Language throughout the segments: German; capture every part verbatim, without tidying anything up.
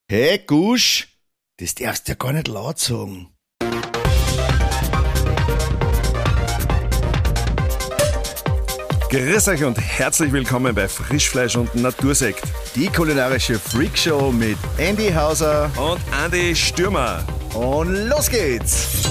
Hey Gusch, das darfst du ja gar nicht laut sagen. Grüß euch und herzlich willkommen bei Frischfleisch und Natursekt. Die kulinarische Freakshow mit Andy Hauser und Andi Stürmer. Und los geht's!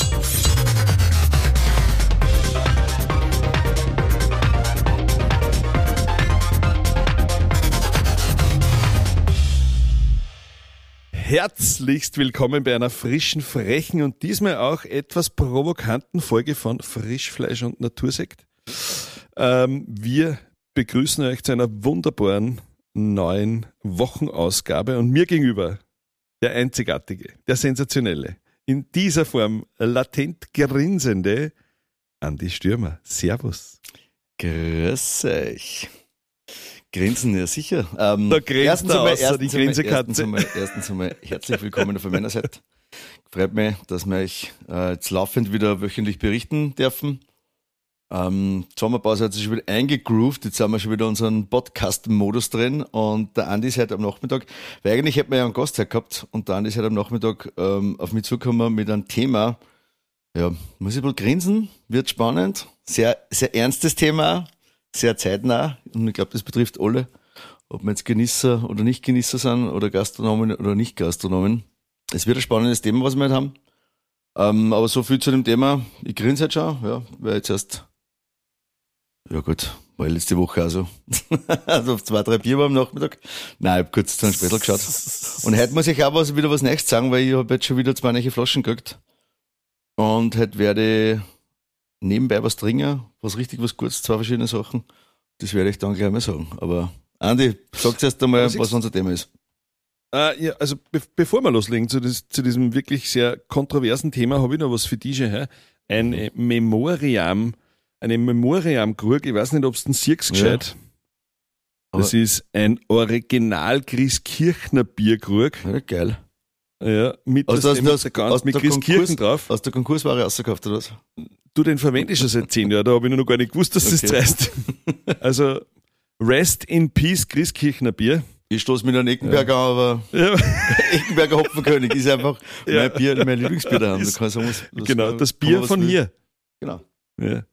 Herzlichst willkommen bei einer frischen, frechen und diesmal auch etwas provokanten Folge von Frischfleisch und Natursekt. Ähm, wir begrüßen euch zu einer wunderbaren neuen Wochenausgabe und mir gegenüber der einzigartige, der sensationelle, in dieser Form latent grinsende Andi Stürmer. Servus. Grüß euch. Grinsen, ja sicher. Ähm, da grinst erstens er einmal, außer erstens die einmal, Grinsekatze. Erstens einmal, erstens einmal herzlich willkommen von meiner Seite. Freut mich, dass wir euch äh, jetzt laufend wieder wöchentlich berichten dürfen. Ähm, die Sommerpause hat sich schon wieder eingegroovt, jetzt sind wir schon wieder in unserem Podcast-Modus drin und der Andi ist heute am Nachmittag, weil eigentlich hätten wir ja einen Gast heute gehabt und der Andi ist heute am Nachmittag ähm, auf mich zugekommen mit einem Thema, ja, muss ich wohl grinsen, wird spannend, sehr, sehr ernstes Thema, sehr zeitnah und ich glaube, das betrifft alle, ob wir jetzt Genießer oder nicht Genießer sind oder Gastronomen oder nicht Gastronomen. Es wird ein spannendes Thema, was wir heute haben. Ähm, aber so viel zu dem Thema. Ich grinse jetzt schon, ja, weil jetzt erst, ja gut, war ja letzte Woche auch so. Also auf zwei, drei Bier war am Nachmittag. Nein, ich hab kurz zu einem Spätel geschaut. Und heute muss ich auch was, wieder was Neues sagen, weil ich habe jetzt schon wieder zwei neue Flaschen gekriegt. Und heute werde ich nebenbei was trinken, was richtig was Gutes, zwei verschiedene Sachen. Das werde ich dann gleich mal sagen. Aber Andi, sag erst einmal, was, was unser Thema ist. Äh, ja, also be- bevor wir loslegen zu, das, zu diesem wirklich sehr kontroversen Thema, habe ich noch was für dich. He? Ein äh, Memoriam, eine Memoriam-Krug, ich weiß nicht, ob es den siehst gescheit. Ja. Das ist ein Original Christkirchner Bierkrug. Ja, geil. Ja, mit, also das, das, mit, der ganz, mit Christkirchen drauf. Hast du Konkursware rausgekauft oder was? Du, den verwende ich schon seit zehn Jahren, da habe ich noch gar nicht gewusst, dass okay. das heißt. Also, Rest in Peace Christkirchner Bier. Ich stoße mit einem Eckenberger ja. an, aber ja. Eckenberger Hopfenkönig ist einfach ja. mein Bier, mein Lieblingsbier daheim. Da kann sagen, was, was genau, das Bier von will. Hier. Genau. Ja.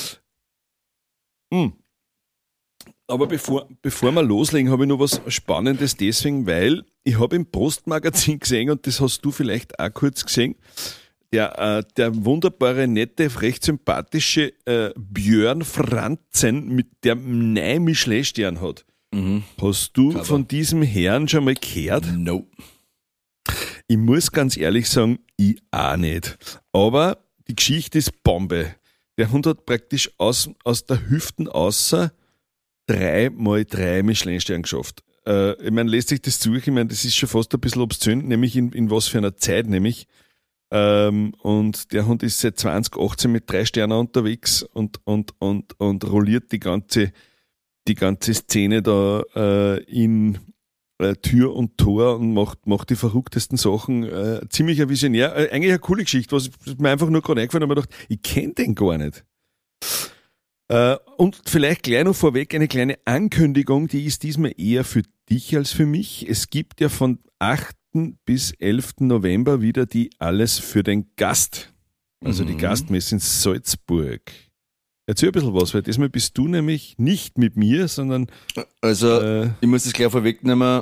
Hm. Aber bevor, bevor wir loslegen, habe ich noch was Spannendes deswegen, weil ich habe im Postmagazin gesehen, und das hast du vielleicht auch kurz gesehen, der, äh, der wunderbare, nette, recht sympathische äh, Björn Franzen mit der neuen Michelin-Stern hat. Mhm. Hast du Aber. von diesem Herrn schon mal gehört? No. Ich muss ganz ehrlich sagen, ich auch nicht. Aber die Geschichte ist Bombe. Der Hund hat praktisch aus, aus der Hüften außer drei mal drei Michelin-Sterne geschafft. Äh, ich meine, lässt sich das zu? Ich meine, das ist schon fast ein bisschen obszön, nämlich in, in was für einer Zeit, nämlich. Ähm, und der Hund ist seit zwanzig achtzehn mit drei Sternen unterwegs und, und, und, und rolliert die ganze, die ganze Szene da äh, in äh, Tür und Tor und macht, macht die verrücktesten Sachen. Äh, ziemlich ein Visionär. Äh, eigentlich eine coole Geschichte, was mir einfach nur gerade eingefallen hat, aber ich gedacht, ich kenne den gar nicht. Uh, und vielleicht gleich noch vorweg eine kleine Ankündigung, die ist diesmal eher für dich als für mich. Es gibt ja von achten bis elften November wieder die Alles für den Gast, also mhm. die Gastmesse in Salzburg. Erzähl ein bisschen was, weil diesmal bist du nämlich nicht mit mir, sondern... Also, äh, ich muss das gleich vorwegnehmen,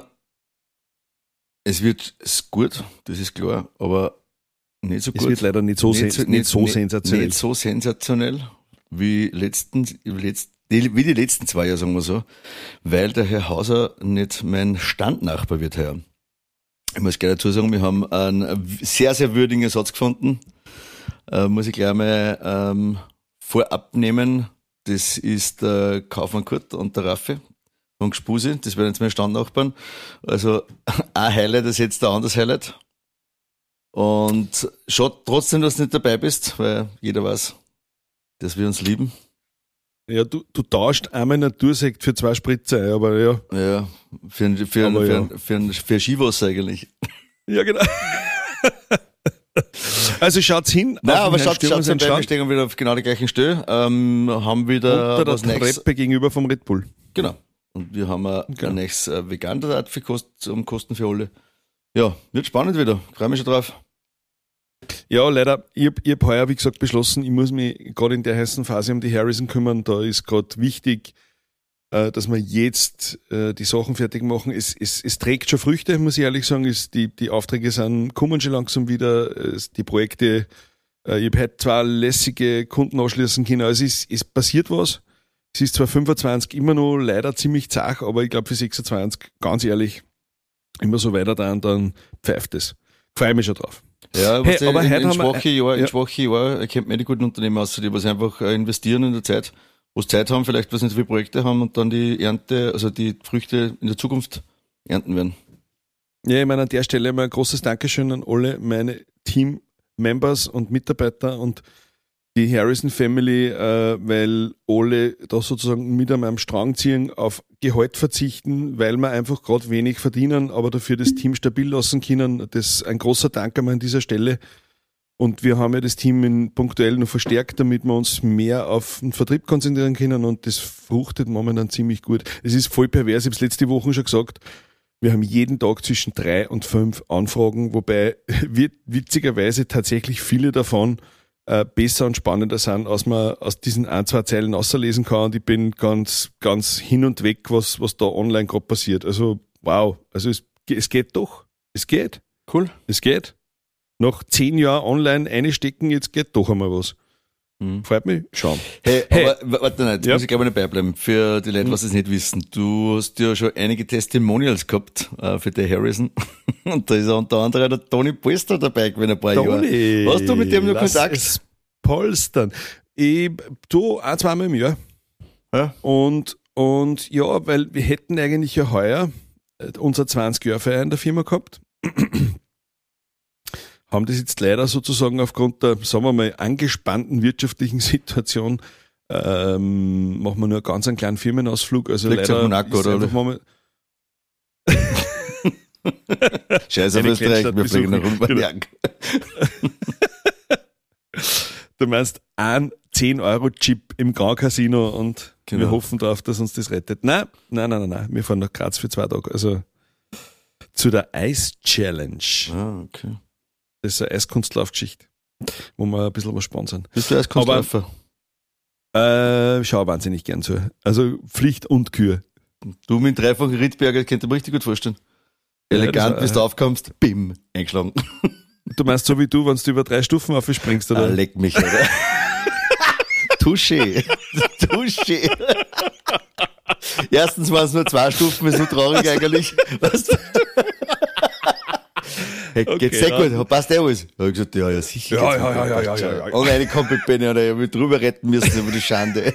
es wird gut, das ist klar, aber nicht so gut. Es wird leider nicht so, nicht sen- so, nicht so nicht, sensationell. Nicht so sensationell. Wie, letzten, wie die letzten zwei Jahre, sagen wir so, weil der Herr Hauser nicht mein Standnachbar wird heuer. Ich muss gleich dazu sagen, wir haben einen sehr, sehr würdigen Ersatz gefunden. Äh, muss ich gleich mal ähm, vorab nehmen. Das ist der Kaufmann Kurt und der Raffi von Gspusi. Das werden jetzt meine Standnachbarn. Also ein Highlight ist jetzt ein anderes Highlight. Und schaut trotzdem, dass du nicht dabei bist, weil jeder weiß, dass wir uns lieben. Ja, du, du tauscht einmal Natursekt für zwei Spritzer ein, aber ja. Ja, für ein, für ein, für ein, für ein, für ein Skiwasser eigentlich. Ja, genau. Also schaut's hin. Nein, aber schaut, schaut sein wir stehen wieder auf genau die gleichen Stelle. Ähm, haben wieder unter was der Treppe gegenüber vom Red Bull. Genau. Und wir haben ein, genau. ein nächstes Vegan-Rat für Kost, um Kosten für alle. Ja, wird spannend wieder. Freue mich schon drauf. Ja, leider, ich habe hab heuer, wie gesagt, beschlossen, ich muss mich gerade in der heißen Phase um die Harrison kümmern. Da ist gerade wichtig, äh, dass wir jetzt äh, die Sachen fertig machen. Es, es, es trägt schon Früchte, muss ich ehrlich sagen. Es, die, die Aufträge sind, kommen schon langsam wieder. Es, die Projekte, äh, ich habe heute zwei lässige Kunden anschließen können. Also es, es passiert was. Es ist zwar fünfundzwanzig immer noch leider ziemlich zach, aber ich glaube für sechsundzwanzig, ganz ehrlich, immer so weiter dann, dann pfeift es. Freue mich schon drauf. Ja, Hey, was hey, aber in, heute in, haben wir- schwache Jahr, ja. in schwache Jahr erkennt man die guten Unternehmen aus, die was einfach äh, investieren in der Zeit, wo sie Zeit haben, vielleicht was nicht so viele Projekte haben und dann die Ernte, also die Früchte in der Zukunft ernten werden. Ja, ich meine, an der Stelle mal ein großes Dankeschön an alle meine Team-Members und Mitarbeiter und die Harrison Family, äh, weil alle da sozusagen mit an meinem Strang ziehen, auf Gehalt verzichten, weil wir einfach gerade wenig verdienen, aber dafür das Team stabil lassen können. Das ist ein großer Dank einmal an dieser Stelle. Und wir haben ja das Team in punktuell noch verstärkt, damit wir uns mehr auf den Vertrieb konzentrieren können und das fruchtet momentan ziemlich gut. Es ist voll pervers, ich habe es letzte Woche schon gesagt, wir haben jeden Tag zwischen drei und fünf Anfragen, wobei wir witzigerweise tatsächlich viele davon äh, besser und spannender sind, als man aus diesen ein, zwei Zeilen auslesen kann. Und ich bin ganz, ganz hin und weg, was, was da online gerade passiert. Also wow, also es, es geht doch. Es geht. Cool. Es geht. Nach zehn Jahren online einstecken, jetzt geht doch einmal was. Mhm. Freut mich. Schauen. Hey, Hey. aber w- warte noch, jetzt Ja. muss ich glaube ich noch beibleiben. Für die Leute, was es nicht wissen. Du hast ja schon einige Testimonials gehabt äh, für die Harrison. Und da ist ja unter anderem der Toni Polster dabei gewesen, ein paar Jahre. Hast du mit dem noch lass Kontakt? es polstern. Ich, du, ein, zweimal im Jahr. Ja. Und, und ja, weil wir hätten eigentlich ja heuer äh, unser zwanzig-Jahr-Feier in der Firma gehabt. Haben das jetzt leider sozusagen aufgrund der, sagen wir mal, angespannten wirtschaftlichen Situation, ähm, machen wir nur einen ganz einen kleinen Firmenausflug. Also Fliegt's leider auf Monaco, ist oder? einfach moment- Scheiß auf Eine Österreich, Kleinstadt wir fliegen nach besuchen. Rumberg. Du meinst ein zehn-Euro-Chip im Grand Casino und Genau. wir hoffen darauf, dass uns das rettet. Nein, nein, nein, nein, nein. Wir fahren nach Graz für zwei Tage. Also zu der Ice Challenge. Ah, okay. Das ist eine Eiskunstlaufgeschichte, wo wir ein bisschen was sponsern. Bist du als Kunstläufer? Äh, schau wahnsinnig gern zu. Also Pflicht und Kür. Du mit dreifachen Rittberger, das könnte ich mir richtig gut vorstellen. Ja, Elegant, das- bis du aufkommst, bim, eingeschlagen. Du meinst so wie du, wenn du über drei Stufen aufspringst, Ah, oder? leck mich, oder? Touché. Touché. Erstens waren es nur zwei Stufen, ist nur traurig eigentlich. Weißt du? Hey, Okay, geht's sehr ja. gut? Passt der alles? Hab ich gesagt, ja, ja, sicher. Ja, geht's ja, mir ja, gut. ja, ja, Passt ja, schon. ja, ja. Und eine komplett bin ich, oder ich hab mich drüber retten müssen über die Schande.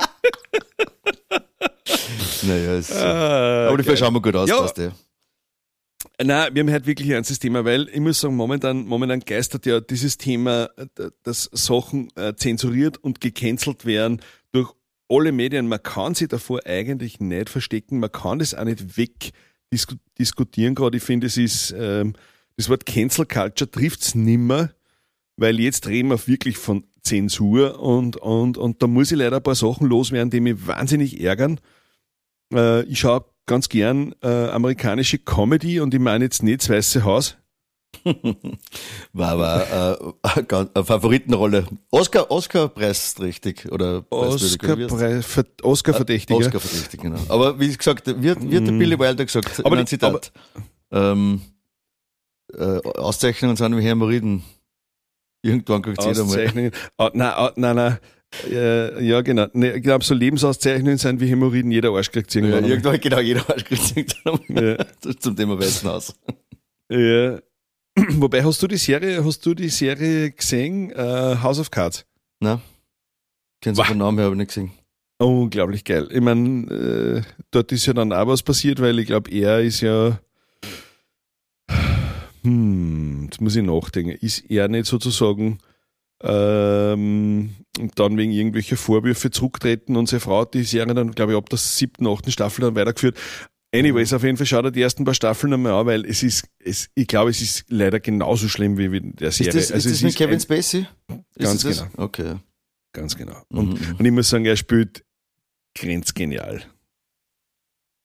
Naja, es, Ah, aber die geil. schauen wir gut aus, Ja. passt ja. Nein, wir haben halt wirklich ein ernstes Thema, weil ich muss sagen, momentan, momentan geistert ja dieses Thema, äh, dass Sachen äh, zensuriert und gecancelt werden durch alle Medien. Man kann sich davor eigentlich nicht verstecken, man kann das auch nicht wegdiskutieren gerade. Ich finde, es ist, ähm, das Wort Cancel Culture trifft's nimmer, weil jetzt reden wir wirklich von Zensur und, und, und da muss ich leider ein paar Sachen loswerden, die mich wahnsinnig ärgern. Äh, ich schaue ganz gern äh, amerikanische Comedy und ich meine jetzt nicht das Weiße Haus. War aber äh, eine ganz- eine Favoritenrolle. Oscar, Oscar-Preis richtig, oder Oscar-Pre- Ver- Oscar-Verdächtiger. Oscar verdächtig, genau. Aber wie gesagt, wird, wird der Billy Wilder gesagt, Aber in einem die- Zitat, ähm, äh, Auszeichnungen sind wie Hämorrhoiden. Irgendwann kriegt jeder mal. Auszeichnungen. Ah, nein, ah, nein, nein. Äh, ja, genau. Nee, ich glaube, so Lebensauszeichnungen sind wie Hämorrhoiden. Jeder Arsch kriegt Ja, irgendwann. irgendwann, genau, jeder Arsch kriegt irgendwann Ja. mal. Zum Thema Weißen Haus. Ja. Wobei, hast du die Serie, hast du die Serie gesehen? Äh, House of Cards. Nein? Kennst du Wah. den Namen, habe ich nicht gesehen. Unglaublich geil. Ich meine, äh, dort ist ja dann auch was passiert, weil ich glaube, er ist ja, hm, jetzt muss ich nachdenken, ist er nicht sozusagen ähm, dann wegen irgendwelcher Vorwürfe zurücktreten und seine Frau hat die Serie dann, glaube ich, ab der siebten, achten Staffel dann weitergeführt. Anyways, auf jeden Fall schaut er die ersten paar Staffeln einmal an, weil es ist, es, ich glaube, es ist leider genauso schlimm wie in der Serie. Ist das, also ist es das mit ist Kevin ein- Spacey? Ist Ganz das? genau. Okay. Ganz genau. Mhm, Und, mhm. und ich muss sagen, er spielt grenzgenial.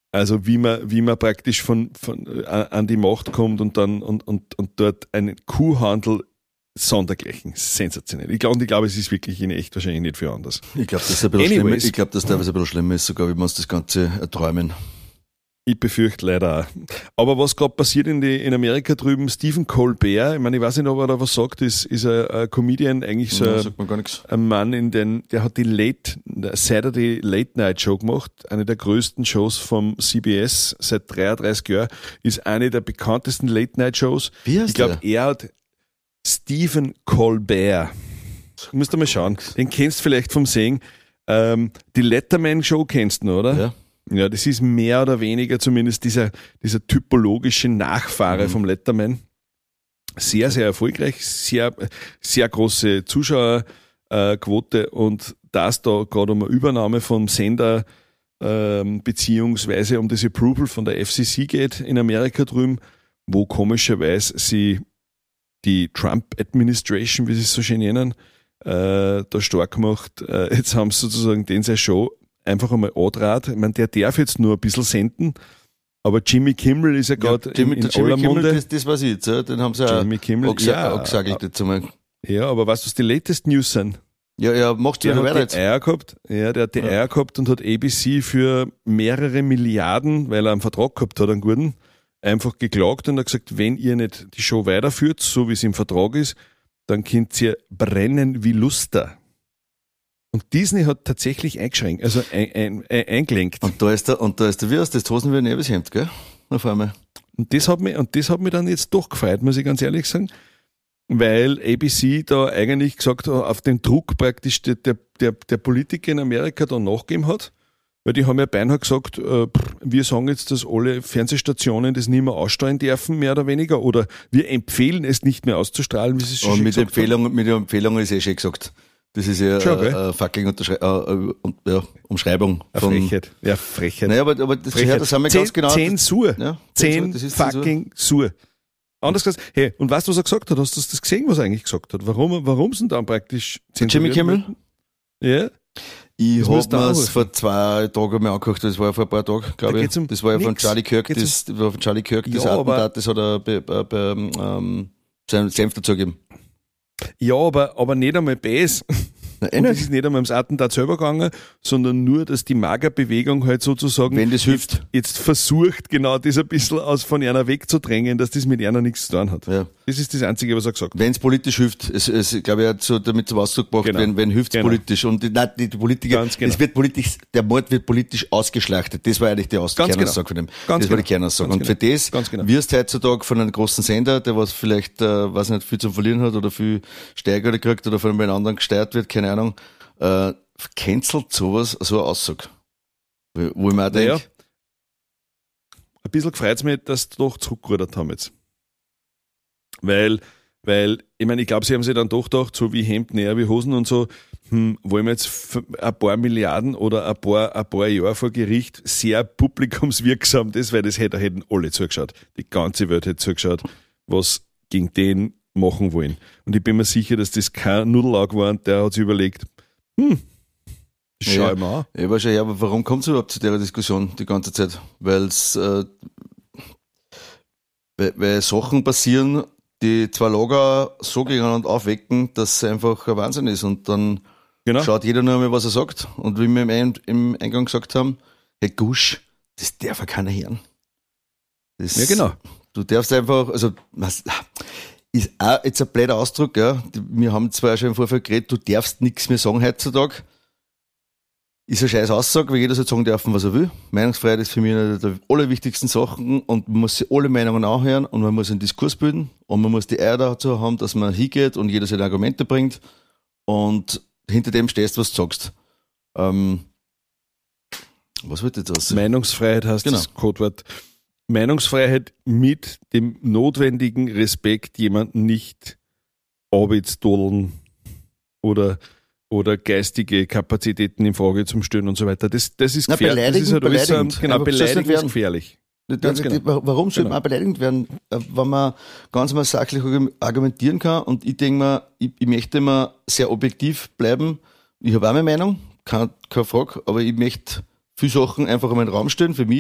Also wie man, wie man praktisch von, von an die Macht kommt und dann und, und, und dort einen Kuhhandel sondergleichen. Sensationell. Ich glaube, ich glaube, es ist wirklich in echt wahrscheinlich nicht viel anders. Ich glaube, das ist ein bisschen schlimm. Ich glaube, dass teilweise ein bisschen schlimmer ist, sogar wie wir uns das Ganze erträumen. Ich befürchte leider auch. Aber was gerade passiert in, die, in Amerika drüben, Stephen Colbert, ich meine, ich weiß nicht, ob er da was sagt, ist, ist ein, ein Comedian, eigentlich so Ja, sagt man gar nichts. ein Mann, in den, der hat die Late, Saturday Late Night Show gemacht, eine der größten Shows vom C B S seit dreiunddreißig Jahren, ist eine der bekanntesten Late Night Shows. Wie heißt Ich glaube, der? er hat Stephen Colbert. Du musst mal schauen. Den kennst du vielleicht vom Sehen. Ähm, die Letterman Show kennst du noch, oder? Ja. Ja, das ist mehr oder weniger zumindest dieser, dieser typologische Nachfahre Mhm. vom Letterman. Sehr, sehr erfolgreich, sehr, sehr große Zuschauerquote und das da gerade um eine Übernahme vom Sender ähm, beziehungsweise um das Approval von der F C C geht in Amerika drüben, wo komischerweise sie die Trump-Administration, wie sie es so schön nennen, äh, da stark gemacht. Äh, jetzt haben sie sozusagen den seine Show einfach einmal andraht. Ich meine, der darf jetzt nur ein bisschen senden, aber Jimmy Kimmel ist ja gerade Jimmy, in, in der Jimmy aller Kimmel, Munde. das, das weiß ich jetzt, ja. Den haben sie ja Jimmy Kimmel, ja. angesagelt jetzt einmal. Ja, aber weißt du, was die latest News sind? Ja, ja, machst du Der wieder hat weiter die jetzt. Eier gehabt, ja, der hat die Ja. Eier gehabt und hat A B C für mehrere Milliarden, weil er einen Vertrag gehabt hat, einen guten, einfach geklagt und hat gesagt, wenn ihr nicht die Show weiterführt, so wie es im Vertrag ist, dann könnt ihr brennen wie Luster. Und Disney hat tatsächlich eingeschränkt, also ein, ein, ein, eingelenkt. Und da ist der, und da ist der, wie heißt das, die Hosen wie ein Nebenhemd, gell? Auf einmal. Und das hat mich, und das hat mich dann jetzt doch gefreut, muss ich ganz ehrlich sagen, weil A B C da eigentlich gesagt hat, auf den Druck praktisch der, der, der, der Politiker in Amerika da nachgegeben hat, weil die haben ja beinahe gesagt, äh, pff, wir sagen jetzt, dass alle Fernsehstationen das nicht mehr ausstrahlen dürfen, mehr oder weniger, oder wir empfehlen es nicht mehr auszustrahlen, wie sie es schon Und mit gesagt haben. Empfehlung, mit der Empfehlung ist eh schon gesagt. Das ist ja Schon, gell? eine fucking Unterschrei äh, äh, ja, Umschreibung Eine von. Frechheit. Ja, Frechheit. Naja, aber, aber das, ja, Frechheit. das haben wir Zehn- ganz genau. Zensur. Ja, Zehn das ist Zensur. fucking Sur. Anders gesagt, hey, und weißt du, was er gesagt hat? Hast du das gesehen, was er eigentlich gesagt hat? Warum, warum sind dann praktisch Jimmy zensuriert Kimmel? worden? Ja. Ich Das habe musst du mir auch es wissen. vor zwei Tagen mal angeguckt, das war ja vor ein paar Tagen, glaube geht's ich. um Das war ja von nix. Charlie Kirk, Geht's das, das war von Charlie Kirk, das Ja, aber- Attentat, das hat er be, be, be, ähm, seinen Senf dazu gegeben. Ja, aber, aber nicht einmal Bass. Na, eh Und es nicht. ist nicht einmal ums Attentat selber gegangen, sondern nur, dass die Magerbewegung halt sozusagen Wenn das hilft. jetzt versucht, genau das ein bisschen aus von einer wegzudrängen, dass das mit einer nichts zu tun hat. Ja. Das ist das Einzige, was er gesagt hat. Wenn es politisch hilft, es, es glaube ich, er hat so damit zum Ausdruck gebracht, Genau. wenn, wenn hilft es Genau. politisch. Und die, nein, die, die Politiker, Ganz genau. es wird politisch, der Mord wird politisch ausgeschlachtet. Das war eigentlich die Aus- Ganz Kernaussage von dem. Ganz das war die genau. Kernaussage. Ganz Und für genau. das Ganz genau. wirst du heutzutage von einem großen Sender, der was vielleicht, äh, weiß nicht, viel zu verlieren hat oder viel Steiger kriegt oder von einem anderen gesteuert wird, keine Ahnung, äh, cancelt sowas, so eine Aussage. Wo wo ich mir auch denke, Naja, ein bisschen gefreut es mich, dass sie doch zurückgerudert haben jetzt. Weil, weil, ich meine, ich glaube, sie haben sich dann doch gedacht, so wie Hemd näher wie Hosen und so, hm, wollen wir jetzt f- ein paar Milliarden oder ein paar, ein paar Jahre vor Gericht sehr publikumswirksam das, weil das hätte, hätten alle zugeschaut. Die ganze Welt hätte zugeschaut, was gegen den machen wollen. Und ich bin mir sicher, dass das kein Nudellaug war und der hat sich überlegt, hm, schau Ja. ich mal an. Ja, wahrscheinlich, ja, aber warum kommt es überhaupt zu der Diskussion die ganze Zeit? Weil's, äh, weil, weil Sachen passieren, die zwei Lager so gegeneinander aufwecken, dass es einfach ein Wahnsinn ist. Und dann Genau. schaut jeder nur einmal, was er sagt. Und wie wir im, Ein im Eingang gesagt haben, Herr Gusch, das darf ja keiner hören. Das, Ja, genau. Du darfst einfach, also, was, ist auch jetzt ein blöder Ausdruck, ja. Wir haben zwar schon im Vorfeld geredet, du darfst nichts mehr sagen heutzutage. Ist eine scheiß Aussage, weil jeder soll sagen dürfen, was er will. Meinungsfreiheit ist für mich eine der allerwichtigsten Sachen und man muss sich alle Meinungen anhören und man muss einen Diskurs bilden und man muss die Eier dazu haben, dass man hingeht und jeder seine Argumente bringt und hinter dem stehst, was du sagst. Ähm, was wird jetzt aus? Meinungsfreiheit heißt Genau. das Codewort. Meinungsfreiheit mit dem notwendigen Respekt, jemanden nicht abzudodeln oder, oder geistige Kapazitäten in Frage zum Stellen und so weiter. Das, das ist Na, gefährlich. Das ist halt alles, beleidigend, ähm, genau, aber soll's nicht beleidigend ist werden. gefährlich. Ganz Ganz genau. Warum sollte Genau. man auch beleidigend werden, äh, wenn man ganz mal sachlich argumentieren kann? Und ich denke mir, ich, ich möchte immer sehr objektiv bleiben. Ich habe auch meine Meinung, keine, keine Frage, aber ich möchte viele Sachen einfach einmal in den Raum stellen für mich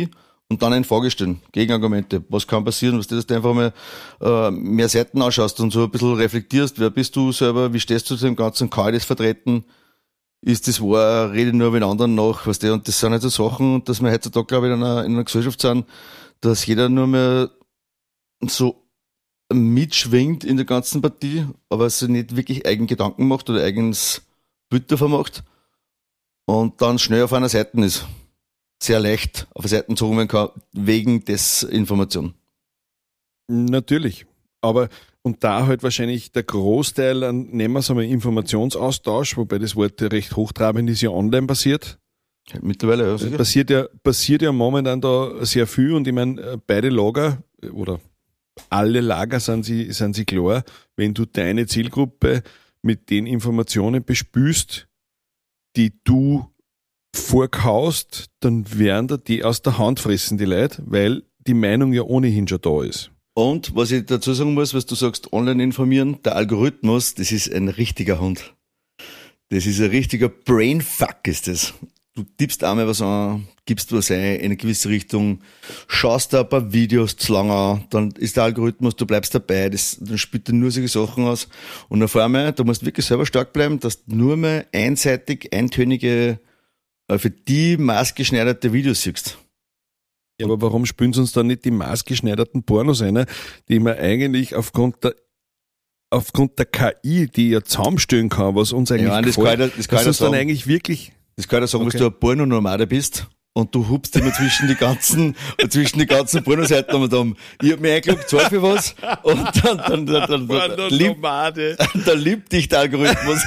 und dann eine Frage stellen, Gegenargumente. Was kann passieren, was du, dass du einfach mal äh, mehr Seiten anschaust und so ein bisschen reflektierst, wer bist du selber, wie stehst du zu dem Ganzen, kann ich das vertreten, ist das wahr, rede ich nur mit anderen nach, was der, und das sind halt so Sachen, dass wir heutzutage, glaube ich, in einer, in einer Gesellschaft sind, dass jeder nur mehr so mitschwingt in der ganzen Partie, aber sich nicht wirklich eigen Gedanken macht oder eigenes Bild davon macht und dann schnell auf einer Seite ist. Sehr leicht auf eine Seite gezogen werden kann, wegen Desinformation. Natürlich. Aber, und da halt wahrscheinlich der Großteil an, nehmen wir es einmal, Informationsaustausch, wobei das Wort recht hochtrabend ist, ja online passiert. Mittlerweile, ja, sicher. Passiert ja, passiert ja momentan da sehr viel und ich meine, beide Lager oder alle Lager sind sie, sind sie klar, wenn du deine Zielgruppe mit den Informationen bespülst, die du vorkaust, dann werden da die aus der Hand fressen, die Leute, weil die Meinung ja ohnehin schon da ist. Und was ich dazu sagen muss, was du sagst, online informieren, der Algorithmus, das ist ein richtiger Hund. Das ist ein richtiger Brainfuck, ist das. Du tippst einmal was an, gibst was ein in eine gewisse Richtung, schaust da ein paar Videos zu lange an, dann ist der Algorithmus, du bleibst dabei, das, dann spielt er nur solche Sachen aus. Und auf einmal, du musst wirklich selber stark bleiben, dass du nur mehr einseitig, eintönige, für die maßgeschneiderte Videos siehst. Ja, aber warum spülen sie uns dann nicht die maßgeschneiderten Pornos ein, die man eigentlich aufgrund der aufgrund der K I, die ja zusammenstellen kann, was uns eigentlich ja, das gefällt, kann ich, das kann dass ich uns sagen. dann eigentlich wirklich... Das kann ich sagen, Okay. dass du ein Porno-Nomade bist und du hupst immer zwischen die ganzen, zwischen die ganzen Pornoseiten und dann, ich hab mich eingeloggt, zahl für was und dann, dann, dann, dann, dann, dann, lieb, Nomade. dann liebt dich der Algorithmus.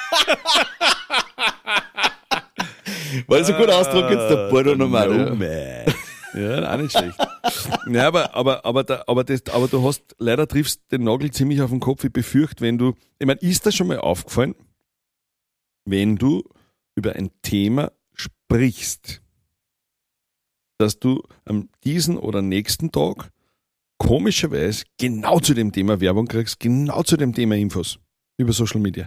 Weil so gut Ausdruck jetzt der Porno-Nomade. Nomad. Ja, auch nicht schlecht. Ja, aber, aber, aber, da, aber, das, aber du hast, leider triffst den Nagel ziemlich auf den Kopf. Ich befürchte, wenn du, ich meine, ist das schon mal aufgefallen, wenn du über ein Thema sprichst, dass du am diesen oder nächsten Tag komischerweise genau zu dem Thema Werbung kriegst, genau zu dem Thema Infos über Social Media.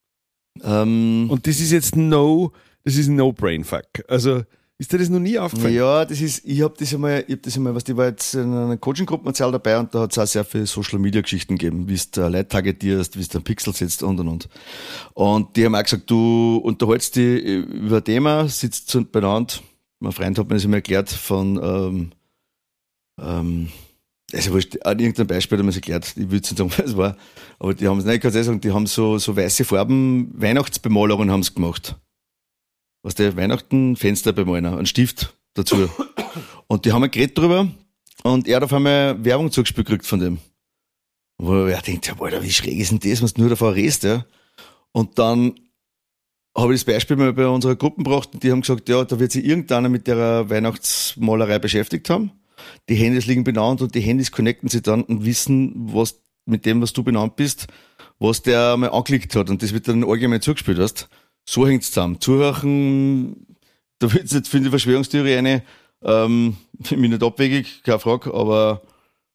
Ähm, Und das ist jetzt no, das ist no Brainfuck. Also, ist dir das noch nie aufgefallen? Ja, das ist, ich hab das einmal, ich hab das einmal, was die war jetzt in einer Coaching-Gruppe dabei und da hat es auch sehr viele Social-Media-Geschichten gegeben, wie du Leute targetierst, wie du einen Pixel setzt und und und. Und die haben auch gesagt, du unterhältst dich über ein Thema, sitzt so beieinander. Mein Freund hat mir das immer erklärt von, ähm, ähm, also wurscht, an irgendeinem Beispiel hat er mir das erklärt, ich will jetzt nicht sagen, was es war, aber die haben es, nein, ich kann es nicht sagen, die haben so, so weiße Farben, Weihnachtsbemalungen haben sie gemacht. Was der Weihnachten Fenster bemalen, einen Stift dazu. Und die haben ein Gerät drüber und er hat auf einmal Werbung zugespielt gekriegt von dem. Wo er denkt, ja, Alter, wie schräg ist denn das, wenn du nur davon redest, ja? Und dann habe ich das Beispiel mal bei unserer Gruppe gebracht und die haben gesagt, ja, da wird sich irgendeiner mit der Weihnachtsmalerei beschäftigt haben. Die Handys liegen benannt und die Handys connecten sich dann und wissen, was mit dem, was du benannt bist, was der mal angeklickt hat. Und das wird dann allgemein zugespielt, weißt. So hängt's zusammen. Zuhören, da wird's jetzt für die Verschwörungstheorie eine, ähm, für mich nicht abwegig, keine Frage, aber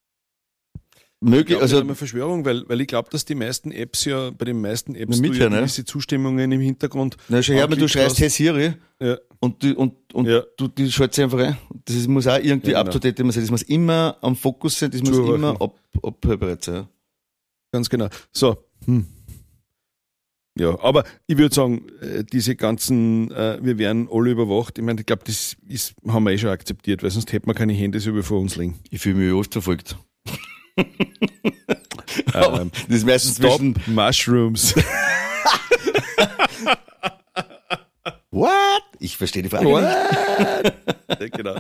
möglich, also also, eine Verschwörung, weil, weil ich glaube, dass die meisten Apps ja, bei den meisten Apps Na, du ja mithören, ne? gewisse Zustimmungen im Hintergrund. na, schau her, wenn du anklickst schreist, hast. hey Siri, Ja. und du, und, und Ja. du, die schaltet sich einfach ein. Das ist, muss auch irgendwie Ja, up genau. to date immer sein. Das muss immer am Fokus sein, das muss Zuhören. immer ab, abhörbereit sein. Ja. Ganz genau. So. Hm. Ja, aber ich würde sagen, äh, diese ganzen, äh, wir werden alle überwacht. Ich meine, ich glaube, das ist, haben wir eh schon akzeptiert, weil sonst hätten wir keine Handys über vor uns liegen. Ich fühle mich oft verfolgt. Aber Ähm, das ist meistens Stop zwischen, Mushrooms. what? Ich verstehe die Frage nicht. What? Ja, genau.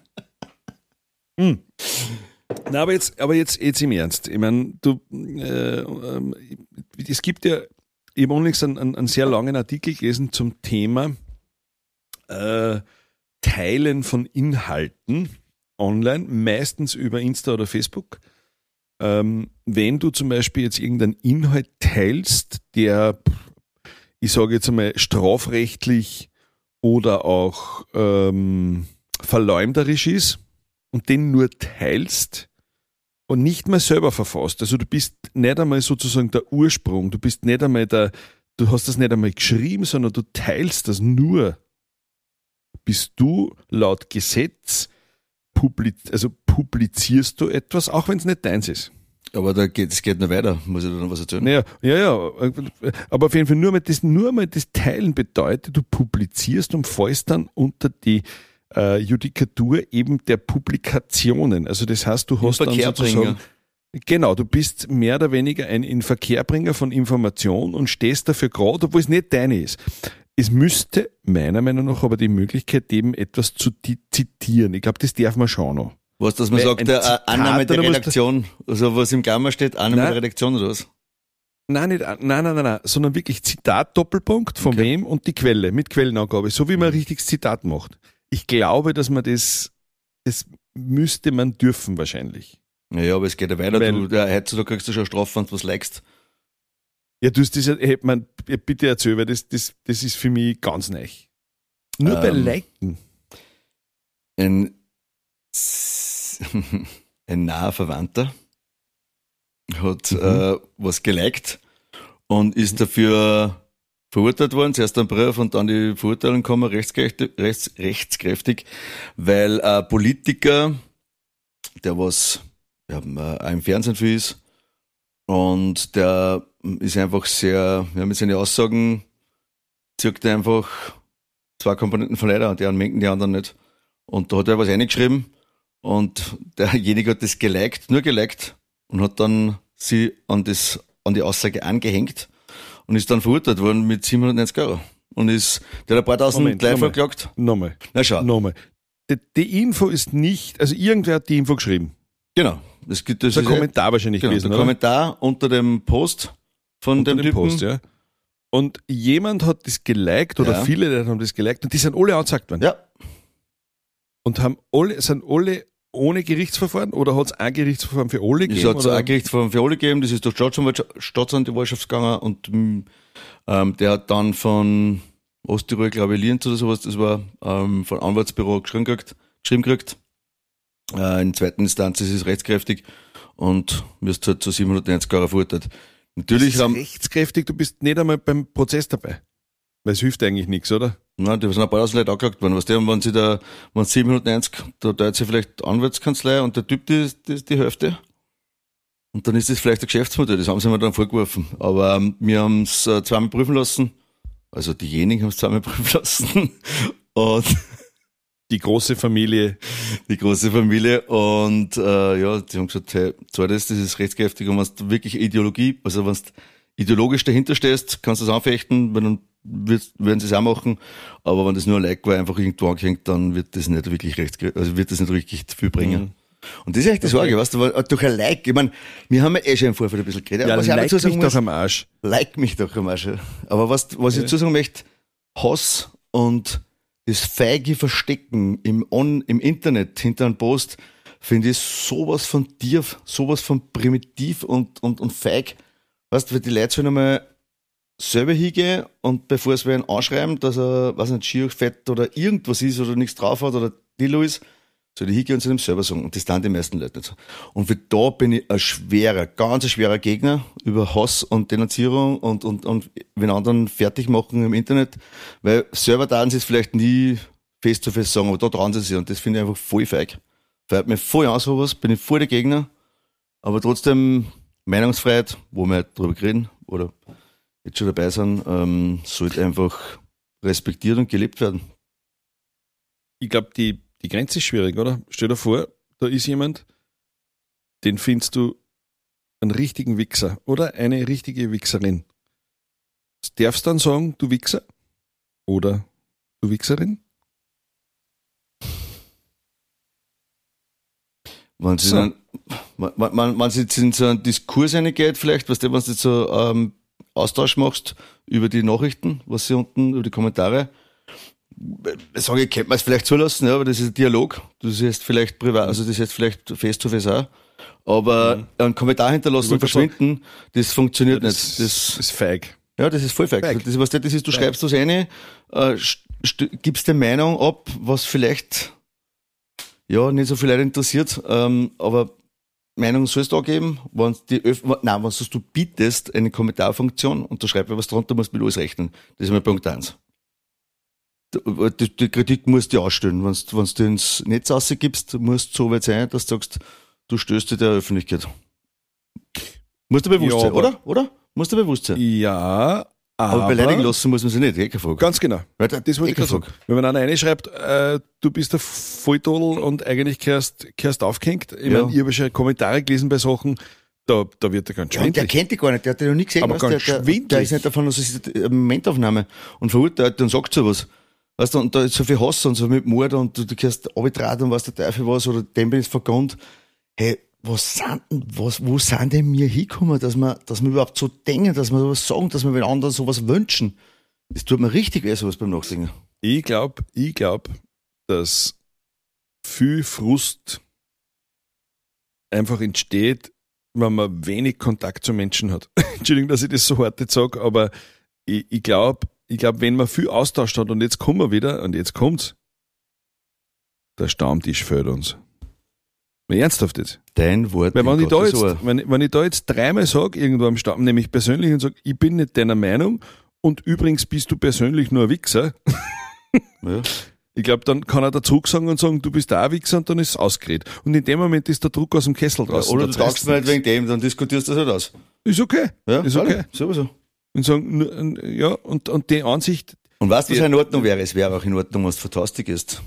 Hm. Na, aber jetzt, aber jetzt, jetzt im Ernst. Ich meine, du, äh, ähm, es gibt ja, ich habe unlängst einen, einen, einen sehr langen Artikel gelesen zum Thema äh, Teilen von Inhalten online, meistens über Insta oder Facebook. Ähm, wenn du zum Beispiel jetzt irgendeinen Inhalt teilst, der, ich sage jetzt einmal, strafrechtlich oder auch ähm, verleumderisch ist und den nur teilst und nicht mehr selber verfasst. Also du bist nicht einmal sozusagen der Ursprung, du bist nicht einmal der, du hast das nicht einmal geschrieben, sondern du teilst das nur, bist du laut Gesetz publiz- also publizierst du etwas, auch wenn es nicht deins ist. Aber da geht, es geht noch weiter. Muss ich da noch was erzählen? Naja, ja, ja, aber auf jeden Fall nur mal das, nur mal das Teilen bedeutet, du publizierst und fällst dann unter die äh, Judikatur eben der Publikationen. Also das heißt, du hast dann sozusagen, genau, du bist mehr oder weniger ein Inverkehrbringer von Information und stehst dafür gerade, obwohl es nicht deine ist. Es müsste meiner Meinung nach aber die Möglichkeit geben, etwas zu zitieren. Ich glaube, das darf man schon noch. Was, dass man Weil sagt, der Zitat, äh, Annahme der Redaktion, also was im Gamma steht, Annahme Nein. der Redaktion oder was? Nein, nicht, nein, nein, nein, nein, sondern wirklich Zitat, Doppelpunkt, von Okay. wem und die Quelle, mit Quellenangabe, so wie man ein richtiges Zitat macht. Ich glaube, dass man das, das müsste man dürfen wahrscheinlich. Naja, aber es geht ja weiter. Weil- Du, der, heutzutage kriegst du schon Strafe, wenn du was likest. Ja, du hast das ja, hey, man, bitte erzähl, weil das, das, das ist für mich ganz neu. Nur bei Ähm. Liken. Ein, ein naher Verwandter hat Mhm. äh, was geliked und ist dafür verurteilt worden. Zuerst ein Brief und dann die Verurteilung kommen, rechtskräftig, rechts, rechtskräftig, weil ein Politiker, der was ja, auch im Fernsehen viel ist, und der ist einfach sehr, ja, mit seinen Aussagen zirkt er einfach zwei Komponenten von Leider und die einen mengen die anderen nicht. Und da hat er was reingeschrieben und derjenige hat das geliked, nur geliked und hat dann sie an, das, an die Aussage angehängt und ist dann verurteilt worden mit siebenhundertneunzig Euro. Und ist, der hat ein paar tausend Moment, Leute nochmal. verklagt. Nochmal, Na schau, nochmal. Die, die Info ist nicht, also irgendwer hat die Info geschrieben. genau. Das gibt, das Das ist ein ist Kommentar wahrscheinlich genau, gewesen, der oder? Kommentar unter dem Post von Unter dem dem Typen. Post, ja. Und jemand hat das geliked oder Ja. viele Leute haben das geliked und die sind alle angezeigt worden. Ja, Und haben alle, sind alle ohne Gerichtsverfahren oder hat es ein Gerichtsverfahren für alle es gegeben? hat so oder? ein Gerichtsverfahren für alle gegeben, das ist durch die Staatsanwaltschaft, Staatsanwaltschaft gegangen und mm, ähm, der hat dann von Osttirol, glaube ich, Lienz oder sowas, das war ähm, von Anwaltsbüro geschrieben gekriegt, geschrieben gekriegt. Äh, in zweiter Instanz ist es rechtskräftig und wirst halt zu siebenhundertneunzig Euro verurteilt. Natürlich Das ist haben, rechtskräftig, du bist nicht einmal beim Prozess dabei. Weil es hilft eigentlich nichts, oder? nein, da sind ein paar tausend Leute angeklagt worden, was der, wenn sie da, wenn siebenhundertneunzig, da teilt sie vielleicht Anwaltskanzlei und der Typ, die, die, die Hälfte. Und dann ist das vielleicht ein Geschäftsmodell, das haben sie mir dann vorgeworfen. Aber ähm, wir haben es äh, zweimal prüfen lassen, also diejenigen haben es zweimal prüfen lassen und Die große Familie. die große Familie und äh, ja, die haben gesagt, hey, zwar das, das ist rechtskräftig und wenn du wirklich Ideologie, also wenn du ideologisch dahinter stehst, kannst du es anfechten, wenn dann wird, werden sie es auch machen, aber wenn das nur ein Like war, einfach irgendwo angehängt, dann wird das nicht wirklich rechtskräftig, also wird das nicht richtig viel bringen. Mhm. Und das ist echt die Sorge, weißt du, weil durch ein Like, ich meine, wir haben ja eh schon im Vorfeld ein bisschen geredet, Ja, aber was ich auch like dazu sagen mich muss, doch am Arsch. like mich doch am Arsch. Aber was, was ich Ja. dazu sagen möchte, Hass und das feige Verstecken im, On, im Internet hinter einem Post, finde ich sowas von tief, sowas von primitiv und, und, und feig. Weißt du, weil die Leute sollen einmal selber hingehen und bevor es wen anschreiben, dass er, weiß nicht, schier, fett oder irgendwas ist oder nichts drauf hat oder Dillo ist, soll ich hingehen und zu dem selber sagen. Und das tun die meisten Leute nicht so. Und für da bin ich ein schwerer, ganz ein schwerer Gegner über Hass und Denunzierung und, und, und wenn anderen fertig machen im Internet, weil selber tun sie es vielleicht nie face to face sagen, aber da trauen sie sich und das finde ich einfach voll feig. Fällt mir voll an sowas, bin ich voll der Gegner, aber trotzdem Meinungsfreiheit, wo wir halt drüber reden oder jetzt schon dabei sind, ähm, sollte einfach respektiert und gelebt werden. Ich glaube, die, die Grenze ist schwierig, oder? Stell dir vor, da ist jemand, den findest du einen richtigen Wichser oder eine richtige Wichserin. Darfst du dann sagen, du Wichser oder du Wichserin? Wenn sie So. dann, wenn, wenn, wenn sie jetzt in so einen Diskurs reingeht, vielleicht, weißt du, wenn du jetzt so ähm, Austausch machst über die Nachrichten, was sie unten, über die Kommentare, ich sage ich, könnte man es vielleicht zulassen, ja, aber das ist ein Dialog, das ist vielleicht privat, also das ist jetzt vielleicht face to face auch, aber Mhm. einen Kommentar hinterlassen und Ich wollte verschwinden, das funktioniert Das, nicht. Das, das ist feig. ja, das ist voll feig. Feig. Das ist, was das ist, du Feig. schreibst was rein, äh, st- st- gibst deine Meinung ab, was vielleicht, ja, nicht so viel Leute interessiert, ähm, aber Meinung sollst du angeben, wenn die Öf nein, wenn du bietest, eine Kommentarfunktion und da schreibst du was drunter, musst du mit alles rechnen. Das ist mein Punkt eins. die, die Kritik musst du ausstellen. Wenn du, wenn du ins Netz rausgibst, musst du so weit sein, dass du sagst, du stößt dir der Öffentlichkeit. Musst du bewusst Ja, sein, aber- oder? Oder? Musst du bewusst sein. Ja, aber, Aber beleidigen lassen muss man sich nicht, eh keine Frage. Ganz genau. Weil Das wollte ich eh keine gerade sagen. Frage. Wenn man einer reinschreibt, äh, du bist der Volltodel und eigentlich gehörst, gehörst aufgehängt. Ich Ja. meine, ich habe schon Kommentare gelesen bei Sachen, da, da wird er ganz Ja, und der schwindelig. kennt dich gar nicht, der hat dich noch nie gesehen. Aber weißt du, ganz der, der, schwindelig. der ist nicht davon, dass es eine Momentaufnahme und verurteilt und sagt sowas. Weißt du, und da ist so viel Hass und so mit Mord und du, du kannst Arbitrat und was der Teufel was oder dem bin ich vergönnt. Hey, was sind denn, was, wo sind denn wir hingekommen, dass wir, dass wir überhaupt so denken, dass wir sowas sagen, dass wir den anderen sowas wünschen? Das tut mir richtig weh, sowas beim Nachdenken. Ich glaube, ich glaub, dass viel Frust einfach entsteht, wenn man wenig Kontakt zu Menschen hat. Entschuldigung, dass ich das so hart jetzt sage, aber ich, ich glaube, ich glaub, wenn man viel Austausch hat und jetzt kommen wir wieder und jetzt kommt's, der Stammtisch fehlt uns. Mal ernsthaft jetzt. Dein Wort. Weil wenn in ich, da Gottes jetzt, Ohr. wenn, wenn ich da jetzt dreimal sage, irgendwo am Stamm, nämlich persönlich und sage, ich bin nicht deiner Meinung und übrigens bist du persönlich nur ein Wichser, Ja. ich glaube, dann kann er da zurück sagen und sagen, du bist da ein Wichser und dann ist es ausgeredet. Und in dem Moment ist der Druck aus dem Kessel draußen. Oder Da du taugst heißt mir nicht nichts. wegen dem, dann diskutierst du das halt aus. Ist okay. Ja, Ist alle, okay. sowieso. Und sagen, nur- ja, und, und die Ansicht, Und weißt du, was Ja. in Ordnung wäre? Es wäre auch in Ordnung, wenn du fantastisch ist.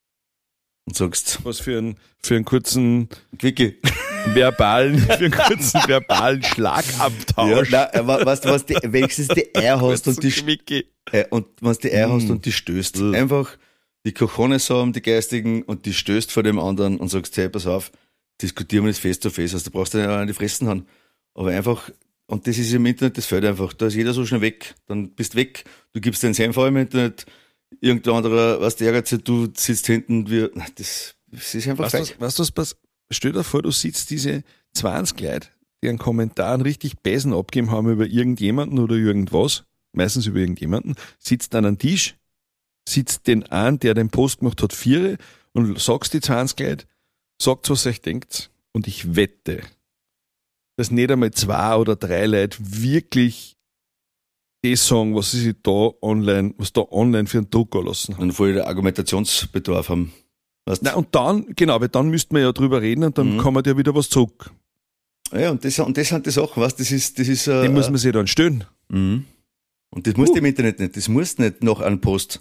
Und sagst, was für einen, für einen kurzen Quickie. verbalen, für einen kurzen verbalen Ja, Schlagabtausch. nein, aber weißt du, was die, wenigstens die Eier hast und die, Quickie. äh, und wenn du die Eier hast Mm. und die stößt. Mm. Einfach die Cojones haben, die geistigen, und die stößt vor dem anderen und sagst, hey, pass auf, diskutieren wir das face to face. Also du brauchst ja nicht an die Fressen haben. Aber einfach, und das ist im Internet, das fällt einfach. Da ist jeder so schnell weg. Dann bist du weg. Du gibst den Senf im Internet. Irgendein anderer, was der ärgert sich, du sitzt hinten, wie, nein, das, das ist einfach Weißt du, falsch. was- weißt du, was pass- stell dir vor, du sitzt diese zwanzig Leute, die einen Kommentar einen richtig Besen abgeben haben über irgendjemanden oder irgendwas, meistens über irgendjemanden, sitzt an einem Tisch, sitzt den an, der den Post gemacht hat, vier und sagst die zwanzig Leute, sagt, was ihr euch denkt. Und ich wette, dass nicht einmal zwei oder drei Leute wirklich das sagen, was sie sich da online, was da online für einen Druck lassen haben. Und voll der Argumentationsbedarf haben. Weißt du? Na, und dann, genau, weil dann müssten wir ja drüber reden und dann Mhm. kann man ja wieder was zurück. Ja, und das, und das sind die Sachen, weißt du, das ist, das ist, äh, Den muss man sich dann stellen. mhm. Und das musst Uh. du im Internet nicht, das musst du nicht nach einem Post.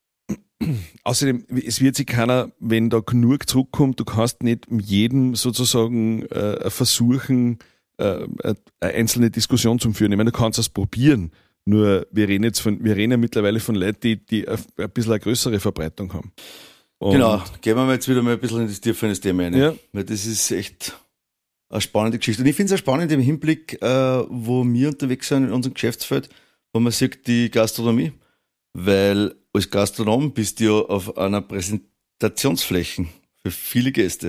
Außerdem, es wird sich keiner, wenn da genug zurückkommt, du kannst nicht jedem sozusagen äh, versuchen, äh, eine einzelne Diskussion zu führen. Ich meine, du kannst das probieren. Nur wir reden jetzt von, wir reden ja mittlerweile von Leuten, die, die ein ein bisschen eine größere Verbreitung haben. Und Genau, gehen wir mal jetzt wieder mal ein bisschen in das tiefer in das Thema rein. Ja. Weil das ist echt eine spannende Geschichte. Und ich finde es auch spannend im Hinblick, äh, wo wir unterwegs sind in unserem Geschäftsfeld, wo man sieht, die Gastronomie. Weil als Gastronom bist du ja auf einer Präsentationsfläche für viele Gäste.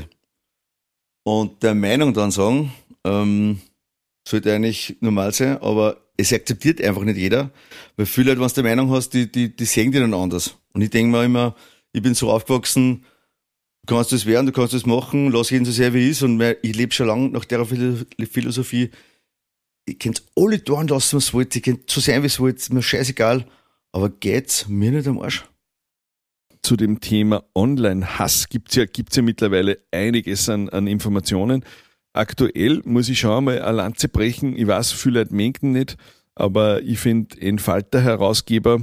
Und der Meinung dann sagen, ähm, sollte eigentlich normal sein, aber es akzeptiert einfach nicht jeder, weil viele Leute, wenn du der Meinung hast, die, die, die sehen die dann anders. Und ich denke mir immer, ich bin so aufgewachsen, du kannst das werden, du kannst das machen, lass jeden so sehr wie er ist, und ich lebe schon lange nach der Philosophie, ich könnt alle tun lassen, was wollt, ich könnt so sein, wie es wollt, mir scheißegal, aber geht's mir nicht am Arsch. zu dem Thema Online-Hass gibt's ja, gibt's ja mittlerweile einiges an, an Informationen. Aktuell muss ich schon mal eine Lanze brechen. Ich weiß, viele Leute mengen nicht, aber ich finde den Falter-Herausgeber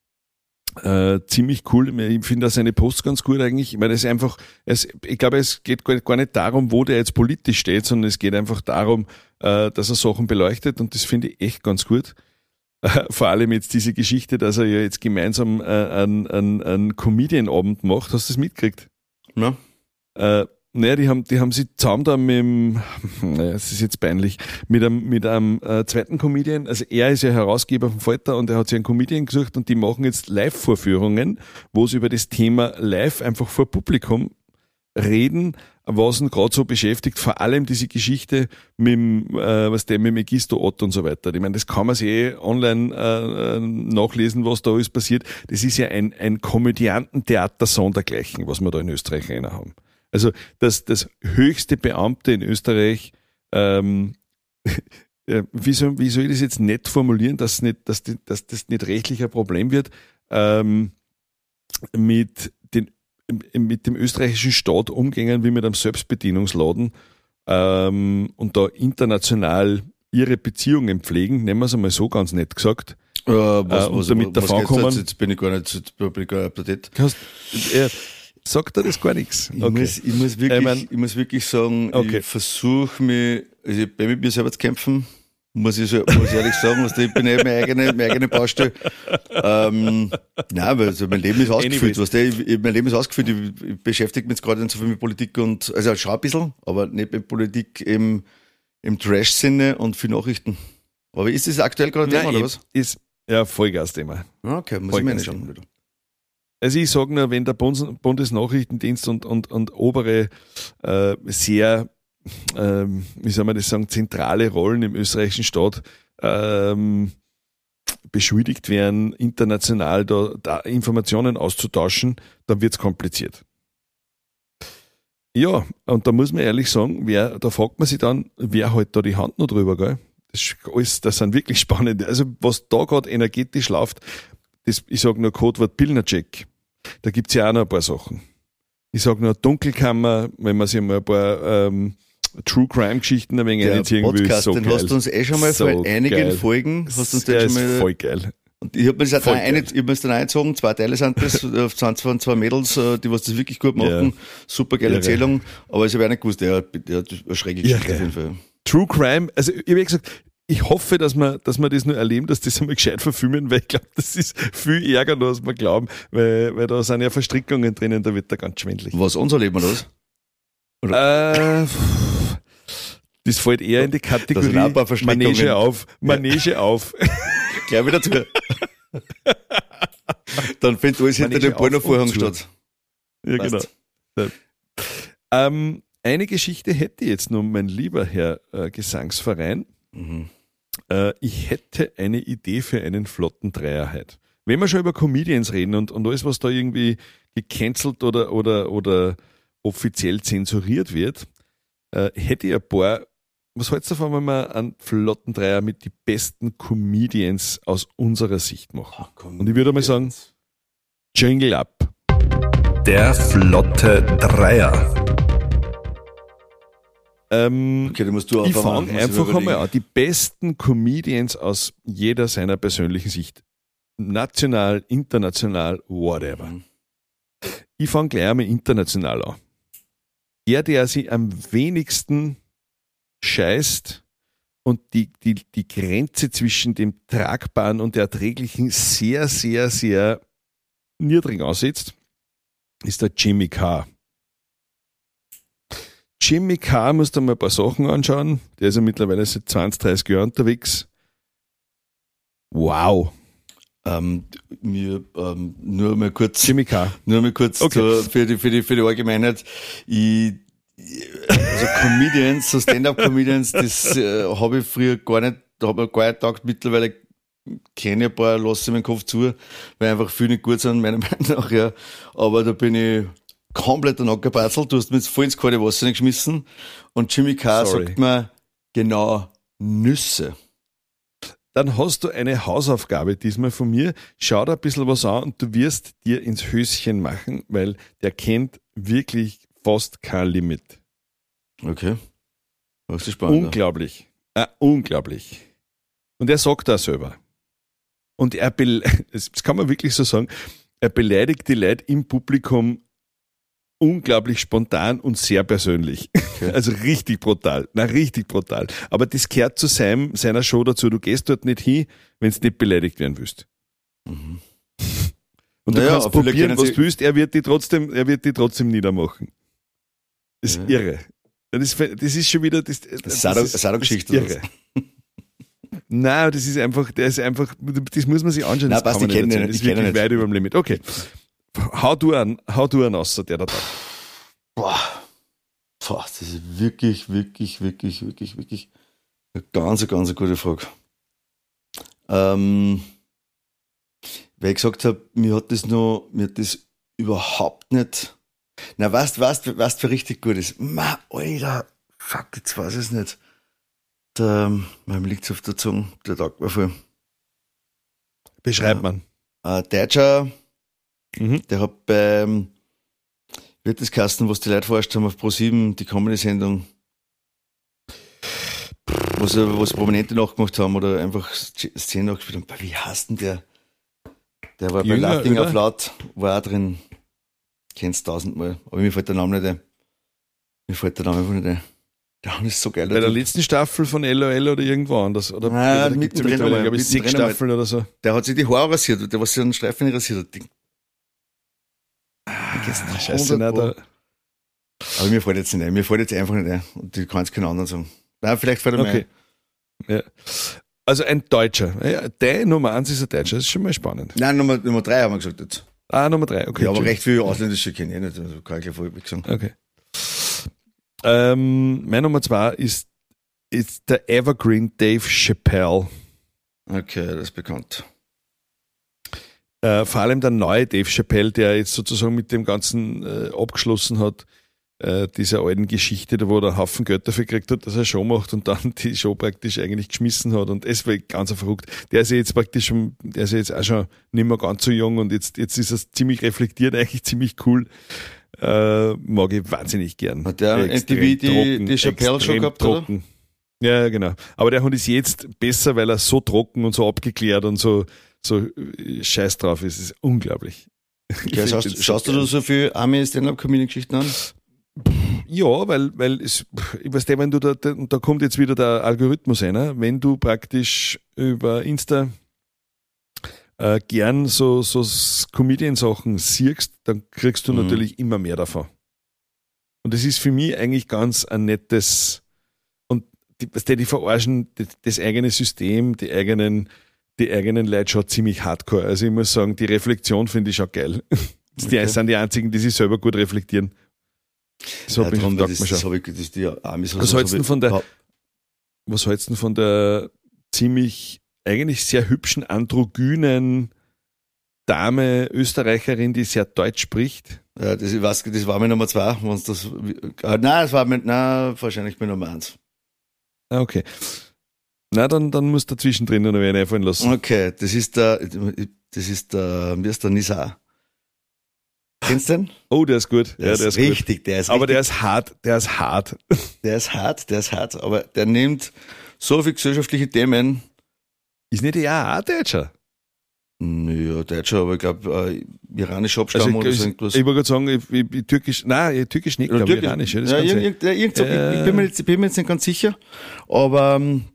äh, ziemlich cool. Ich finde auch seine Posts ganz gut eigentlich. Ich meine, es ist einfach, es, ich glaube, es geht gar nicht darum, wo der jetzt politisch steht, sondern es geht einfach darum, äh, dass er Sachen beleuchtet, und das finde ich echt ganz gut. Vor allem jetzt diese Geschichte, dass er ja jetzt gemeinsam äh, einen, einen, einen Comedian-Abend macht. Hast du das mitgekriegt? Ja. Äh, naja, die haben, die haben sich zusammen da mit dem, naja, es ist jetzt peinlich, mit einem, mit einem äh, zweiten Comedian, also er ist ja Herausgeber vom Falter und er hat sich einen Comedian gesucht, und die machen jetzt Live-Vorführungen, wo sie über das Thema live einfach vor Publikum reden, was ihn gerade so beschäftigt, vor allem diese Geschichte mit dem, äh, was der mit Megisto Otto und so weiter. Ich meine, das kann man sich eh online äh, nachlesen, was da alles passiert. Das ist ja ein, ein Komödiantentheater sondergleichen, was wir da in Österreich rein haben. Also das, das höchste Beamte in Österreich, ähm, äh, wie, soll, wie soll ich das jetzt nett formulieren, dass, nicht, dass, die, dass das nicht rechtlich ein Problem wird? Ähm, mit, den, mit dem österreichischen Staat umgehen wie mit einem Selbstbedienungsladen ähm, und da international ihre Beziehungen pflegen, nehmen wir es einmal so ganz nett gesagt. Äh, was, äh, und was, damit was, davon was kommen. Jetzt? jetzt bin ich gar nicht, jetzt bin ich gar nicht up to date. Kannst, äh, sagt er das gar nichts? Ich, Okay. muss, ich, muss wirklich, Ich mein- ich muss wirklich sagen, Okay. ich versuche mich, also ich bin mit mir selber zu kämpfen, muss ich, so, muss ich ehrlich sagen, was ich bin ja meine eigene, meine eigene Baustelle. Ähm, nein, weil also mein Leben ist ausgefüllt, Anyways. was ich, ich, mein Leben ist ausgefüllt, ich, ich beschäftige mich jetzt gerade nicht so viel mit Politik und, also schon ein bisschen, aber nicht mit Politik im, im Trash-Sinne und viel Nachrichten. Aber ist das aktuell gerade ein Thema, Nein, oder was? ist ja Vollgas-Thema. Ah, okay, muss Voll ich mir ganz anschauen. Wieder. Also ich sage nur, wenn der Bundes- Bundesnachrichtendienst und, und, und obere äh, sehr, ähm, wie soll man das sagen, zentrale Rollen im österreichischen Staat ähm, beschuldigt werden, international da, da Informationen auszutauschen, dann wird's kompliziert. Ja, und da muss man ehrlich sagen, wer, da fragt man sich dann, wer halt da die Hand noch drüber, gell? Das, ist alles, das sind wirklich spannende. Also was da gerade energetisch läuft, das, ich sage nur Codewort Pilnercheck. Da gibt's ja auch noch ein paar Sachen. Ich sage nur Dunkelkammer, wenn man sich mal ein paar ähm, True Crime Geschichten ein wenig Der reinziehen will. Podcast, So den geil. hast du uns eh schon mal So vor einigen geil. Folgen, hast du uns Der den ist schon mal, voll geil. und ich habe mir das auch Voll dann eine, geil. ich hab mir's dann eingezogen, zwei Teile sind das, äh, sind von zwei Mädels, äh, die was das wirklich gut machen, Ja. super geile Irre. Erzählung, aber ich habe auch nicht gewusst, der, der hat eine schräge Geschichte Irre. auf jeden Fall. True Crime, also ich habe gesagt, ich hoffe, dass wir, dass wir das nur erleben, dass das einmal gescheit verfilmen, weil ich glaube, das ist viel ärger, als wir glauben, weil, weil da sind ja Verstrickungen drinnen, da wird da ganz schwindlig. Was unser Leben oder was? Äh, das fällt eher in die Da sind Kategorie auch ein paar Verstrickungen. Manege auf, Manege auf. Gleich wieder zu. Dann findet alles hinter Manege dem Pornovorhang auf und zu. statt. Ja, Passt. genau. Ja. Ähm, eine Geschichte hätte ich jetzt noch, mein lieber Herr äh, Gesangsverein. Mhm. Äh, ich hätte eine Idee für einen flotten Dreier heute. Wenn wir schon über Comedians reden und, und alles, was da irgendwie gecancelt oder, oder, oder offiziell zensuriert wird, äh, hätte ich ein paar, was hältst du davon, wenn wir einen flotten Dreier mit die besten Comedians aus unserer Sicht machen? Und ich würde mal sagen, Jingle up. Der flotte Dreier. Ähm, Okay, dann musst du ich anfangen, fange muss einfach überlegen. einmal an. Die besten Comedians aus jeder seiner persönlichen Sicht. National, international, whatever. Mhm. Ich fange gleich einmal international an. Der, der sich am wenigsten scheißt und die, die, die Grenze zwischen dem Tragbaren und der Erträglichen sehr, sehr, sehr niedrig aussetzt, ist der Jimmy Carr. Jimmy Carr, musst du mal ein paar Sachen anschauen. Der ist ja mittlerweile seit zwanzig, dreißig Jahren unterwegs. Wow. Ähm, mir, ähm, nur mal kurz, Jimmy Carr. nur mal kurz Okay. zur, für, die, für, die, für die Allgemeinheit. Ich, also Comedians, so Stand-Up-Comedians, das äh, habe ich früher gar nicht, da habe ich gar nicht gedacht, mittlerweile kenne ich ein paar, lasse ich meinen Kopf zu, weil einfach viele nicht gut sind, meiner Meinung nach, ja. Aber da bin ich komplett an abgepatzelt, du hast mir jetzt voll ins kalte Wasser geschmissen und Jimmy Carr Sorry. sagt mir genau Nüsse. Dann hast du eine Hausaufgabe diesmal von mir. Schau dir ein bisschen was an und du wirst dir ins Höschen machen, weil der kennt wirklich fast kein Limit. Okay. Das ist spannend. Unglaublich. Äh, unglaublich. Und er sagt das selber. Und er, bele- das kann man wirklich so sagen, er beleidigt die Leute im Publikum unglaublich spontan und sehr persönlich. Okay. Also richtig brutal. Na, richtig brutal. Aber das gehört zu seinem, seiner Show dazu. Du gehst dort nicht hin, wenn du nicht beleidigt werden willst. Mhm. Und du Naja, kannst aber viele probieren, kennen was sie- du willst, er wird die trotzdem, er wird die trotzdem niedermachen. Das ist Ja. irre. Das ist, das ist schon wieder, das, das Sado- ist- Sado-Geschichte, das ist irre. Nein, das ist einfach, der ist einfach, das muss man sich anschauen. Nein, das passt, kann man ich kenn nicht ihn erzählen. nicht, Das ist ich kenn ihn wirklich nicht. weit über dem Limit. Okay. Hau du an, hau du an aus, der da da. Boah. Boah, das ist wirklich, wirklich, wirklich, wirklich, wirklich eine ganz, ganz gute Frage. Ähm, weil ich gesagt habe, mir hat das noch, mir hat das überhaupt nicht. Na, weißt, weißt, weißt, wer richtig gut ist? Ma, Alter, fuck, jetzt weiß ich es nicht. Der, mir liegt es auf der Zunge, der taugt mir voll. Beschreib Ja. man. Ein Deutscher, Mhm. Der hat beim wird das Kasten, was die Leute verarscht haben auf ProSieben, die Comedy-Sendung, was, was Prominente nachgemacht haben oder einfach Szenen nachgespielt haben. Wie heißt denn der? Der war Jünger, bei Laughing oder? Out Loud, war auch drin. Kennst tausendmal. Aber mir fällt der Name nicht ein. Mir fällt der Name einfach nicht ein. Der Name ist so geil. Bei der letzten Staffel von L O L oder irgendwo anders. Oder, Nein, oder gibt's ja mittendrin mittlerweile, einmal, glaube ich, sechs mittendrin einmal. Staffeln oder so. Der hat sich die Haare rasiert, der was sich einen Streifen nicht rasiert hat. Ah, Scheiße, nein, da, Aber mir fällt jetzt nicht ein. Mir fällt jetzt einfach nicht ein. Und ich kann jetzt keinen anderen sagen. Nein, vielleicht fällt er mir okay. Ja. Also ein Deutscher. Ja, der Nummer eins ist ein Deutscher, das ist schon mal spannend. ein. Nein, Nummer, Nummer drei haben wir gesagt jetzt. Ah, Nummer drei, okay. Ja, aber Entschuldigung. recht viele ausländische kenne ich nicht. Also kann ich gleich vorher sagen. Okay. Ähm, mein Nummer zwei ist, ist der Evergreen Dave Chappelle. Okay, das ist bekannt. Äh, vor allem der neue Dave Chappelle, der jetzt sozusagen mit dem Ganzen äh, abgeschlossen hat, äh, dieser alten Geschichte, da wo er einen Haufen Geld dafür gekriegt hat, dass er eine Show macht und dann die Show praktisch eigentlich geschmissen hat. Und es war ganz verrückt. Der ist ja jetzt praktisch schon, der ist ja jetzt auch schon nicht mehr ganz so jung und jetzt, jetzt ist er ziemlich reflektiert, eigentlich ziemlich cool. Äh, mag ich wahnsinnig gern. Hat der Extrem M T V die- trocken, die Chappelle-Show extrem gehabt, oder? trocken. Ja, genau. Aber der Hund ist jetzt besser, weil er so trocken und so abgeklärt und so, so äh, scheiß drauf ist. Das ist unglaublich. Ja, Ich schaust find's schaust so du geil. da so viel Army-Stand-Up-Comedy-Geschichten an? Ja, weil, weil es, ich weiß nicht, wenn du da, da, da kommt jetzt wieder der Algorithmus rein, wenn du praktisch über Insta äh, gern so, so Comedian-Sachen siehst, dann kriegst du Mhm. natürlich immer mehr davon. Und das ist für mich eigentlich ganz ein nettes, und die, weißt du, die verarschen das, das eigene System, die eigenen, die eigenen Leute schon ziemlich hardcore. Also ich muss sagen, die Reflexion finde ich schon geil. Das Okay. die sind die einzigen, die sich selber gut reflektieren. So Ja, bin darum, ich, das, taugt mir das schon. habe ich, das die Amis. Was hältst du denn von der- Was hältst du denn von der ziemlich, eigentlich sehr hübschen, androgynen Dame, Österreicherin, die sehr Deutsch spricht? Ja, das, ich weiß, das war meine Nummer zwei. Wenn's das, äh, nein, das war mein, nein, wahrscheinlich meine Nummer eins. Ah, okay. Na, dann, dann musst du zwischendrin noch einen einfallen lassen. Okay, das ist der, das ist der, wie ist der Nisa? Kennst du den? Oh, der ist gut. Der ja, ist der ist richtig, gut. der ist Aber der richtig, ist hart, der ist hart. der ist hart, der ist hart, aber der nimmt so viele gesellschaftliche Themen. Ist nicht ja auch Deutscher? Ja, Deutscher, aber ich glaube, äh, iranische Also Abstammung ich, oder so ich, irgendwas. ich wollte gerade sagen, ich, ich, ich, türkisch, nein, ich, türkisch nicht, Oder glaube ich, Türkisch. iranisch. Ja, das ja, kann sein. irgend, irgend, irgend, so- ich, ich, bin mir jetzt, ich bin mir jetzt nicht ganz sicher, aber ähm,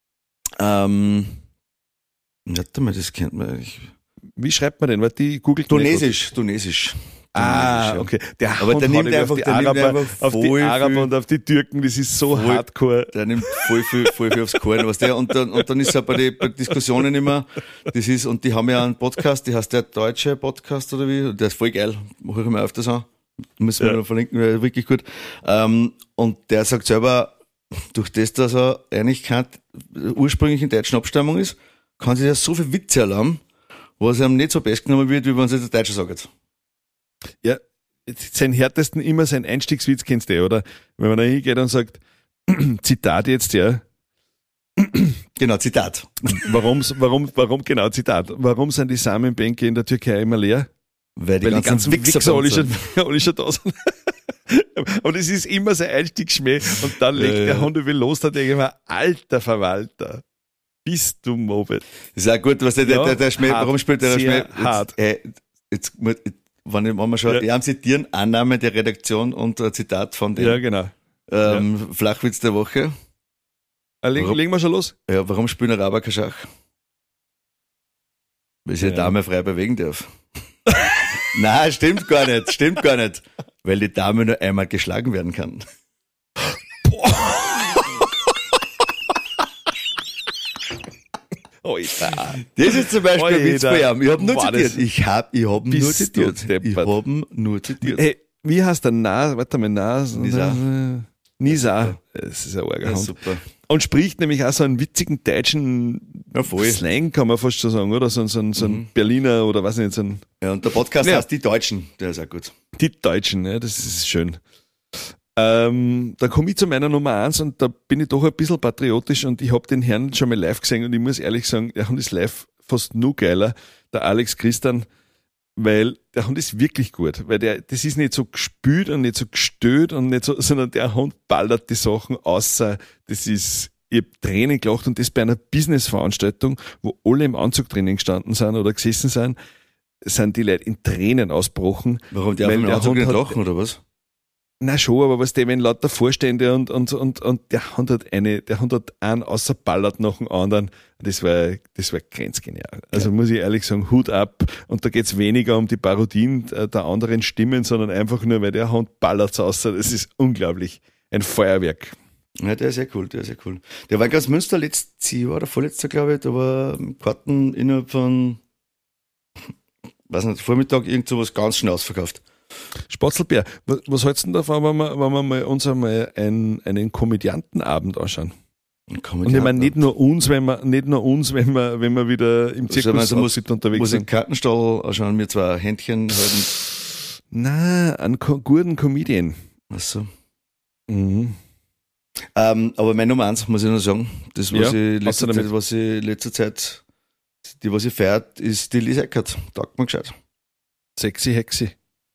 ähm, warte mal, das kennt man. Ich, Wie schreibt man denn? Warte, die googelt Tunesisch, Tunesisch. Ah, Tunesisch, ja. okay. Der Aber Hund der haut nimmt nicht einfach- auf die der nimmt Araber, einfach auf die voll Araber viel- und auf die Türken, das ist so Voll- hardcore. Der nimmt voll viel, voll viel aufs Korn, was der, und dann, und dann ist er bei den bei Diskussionen immer, das ist, und die haben ja einen Podcast, die heißt der Deutsche Podcast oder wie, und der ist voll geil, mache ich mir öfters an, müssen wir Ja. noch verlinken, weil wirklich gut, ähm, und der sagt selber, durch das, dass er eigentlich kein, ursprünglich in deutschen Abstammung ist, kann sich ja so viel Witze erlauben, was ihm nicht so best genommen wird, wie wenn es jetzt der Deutsche sagt. Ja, sein härtesten immer sein Einstiegswitz kennst du, eh, oder? Wenn man da hingeht und sagt, Zitat jetzt, ja. Genau, Zitat. Warum, warum, warum, genau, Zitat. Warum sind die Samenbänke in der Türkei immer leer? Weil die, Weil die ganzen, ganzen Wichser bei alle uns schon, sind. alle schon da sind. Und es ist immer sein Einstiegsschmäh. Und dann legt Ja, der ja. Hund über los, da denke ich mir, alter Verwalter, bist du Mobet. Das ist auch gut, was der, der, Ja, der, der Schmäh, hart, warum spielt der sehr Schmäh? hart. Jetzt, äh, jetzt, mu- wenn ich wenn wir schon, Ja. ja. zitieren, Annahme der Redaktion und ein Zitat von dem Ja, genau. ähm, Flachwitz der Woche. Äh, Legen, Warum? legen wir schon los? Ja, warum spielen Araber kein Schach? Weil sich Ja. eine Dame frei bewegen darf. Nein, stimmt gar nicht, stimmt gar nicht. Weil die Dame nur einmal geschlagen werden kann. Alter. Das ist zum Beispiel ein Witz Alter. bei ihm. Ich habe nur War zitiert. das- Ich habe ich hab nur Bist du zitiert. Ich deppert. habe nur zitiert. Hey, wie heißt der Nas? Warte mal, Nas. Nisa. Nisa. Das ist ein arger Ja, Hund. super. Und spricht nämlich auch so einen witzigen deutschen Ja, voll. Slang, kann man fast so sagen, oder? So, ein- so, ein- so ein Mhm. Berliner oder was nicht, so ein, Ja, und der Podcast Ja. heißt Die Deutschen. Der ist auch gut. die Deutschen, ja, das ist schön. Ähm, da komme ich zu meiner Nummer eins und da bin ich doch ein bisschen patriotisch und ich habe den Herrn schon mal live gesehen und ich muss ehrlich sagen, der Hund ist live fast nur geiler. Der Alex Christian, weil der Hund ist wirklich gut, weil der, das ist nicht so gespült und nicht so gestört und nicht so, sondern der Hund ballert die Sachen außer, das ist, ich hab Tränen gelacht und das bei einer Business-Veranstaltung, wo alle im Anzug drinnen gestanden sind oder gesessen sind, sind die Leute in Tränen ausgebrochen. Warum, die haben im Anzug nicht lachen, oder was? Na schon, aber was der, wenn lauter Vorstände und, und, und, und der Hund hat eine, der Hund hat einen außerballert nach dem anderen. Das war, das war grenzgenial. Also ja. Muss ich ehrlich sagen, Hut ab. Und da geht's weniger um die Parodien der anderen Stimmen, sondern einfach nur, weil der Hund ballert's außer. Das ist unglaublich. Ein Feuerwerk. Ja, der ist sehr cool, der ist sehr cool. Der war in ganz Münster letztes Jahr oder vorletztes Jahr, glaube ich, da war Karten innerhalb von, weiß nicht, Vormittag irgend sowas ganz schnell ausverkauft. Spatzelbär, was, was hältst du denn davon, wenn wir, wenn wir mal uns einmal einen, einen Komödiantenabend anschauen? Komödianten. Und ich meine nicht nur uns, wenn wir, nicht nur uns, wenn wir, wenn wir wieder im Zirkus also muss, unterwegs muss sind. Muss ich Kartenstall anschauen, mir zwei Händchen halten? Nein, einen ko- guten Comedian. Ach so. Mhm. Ähm, aber meine Nummer eins, muss ich noch sagen, das, was, Ja, ich letzter Zeit, was ich letzter Zeit, die, was ich feiert, ist die Lisa Eckert. Taugt mir gescheit. Sexy Hexi.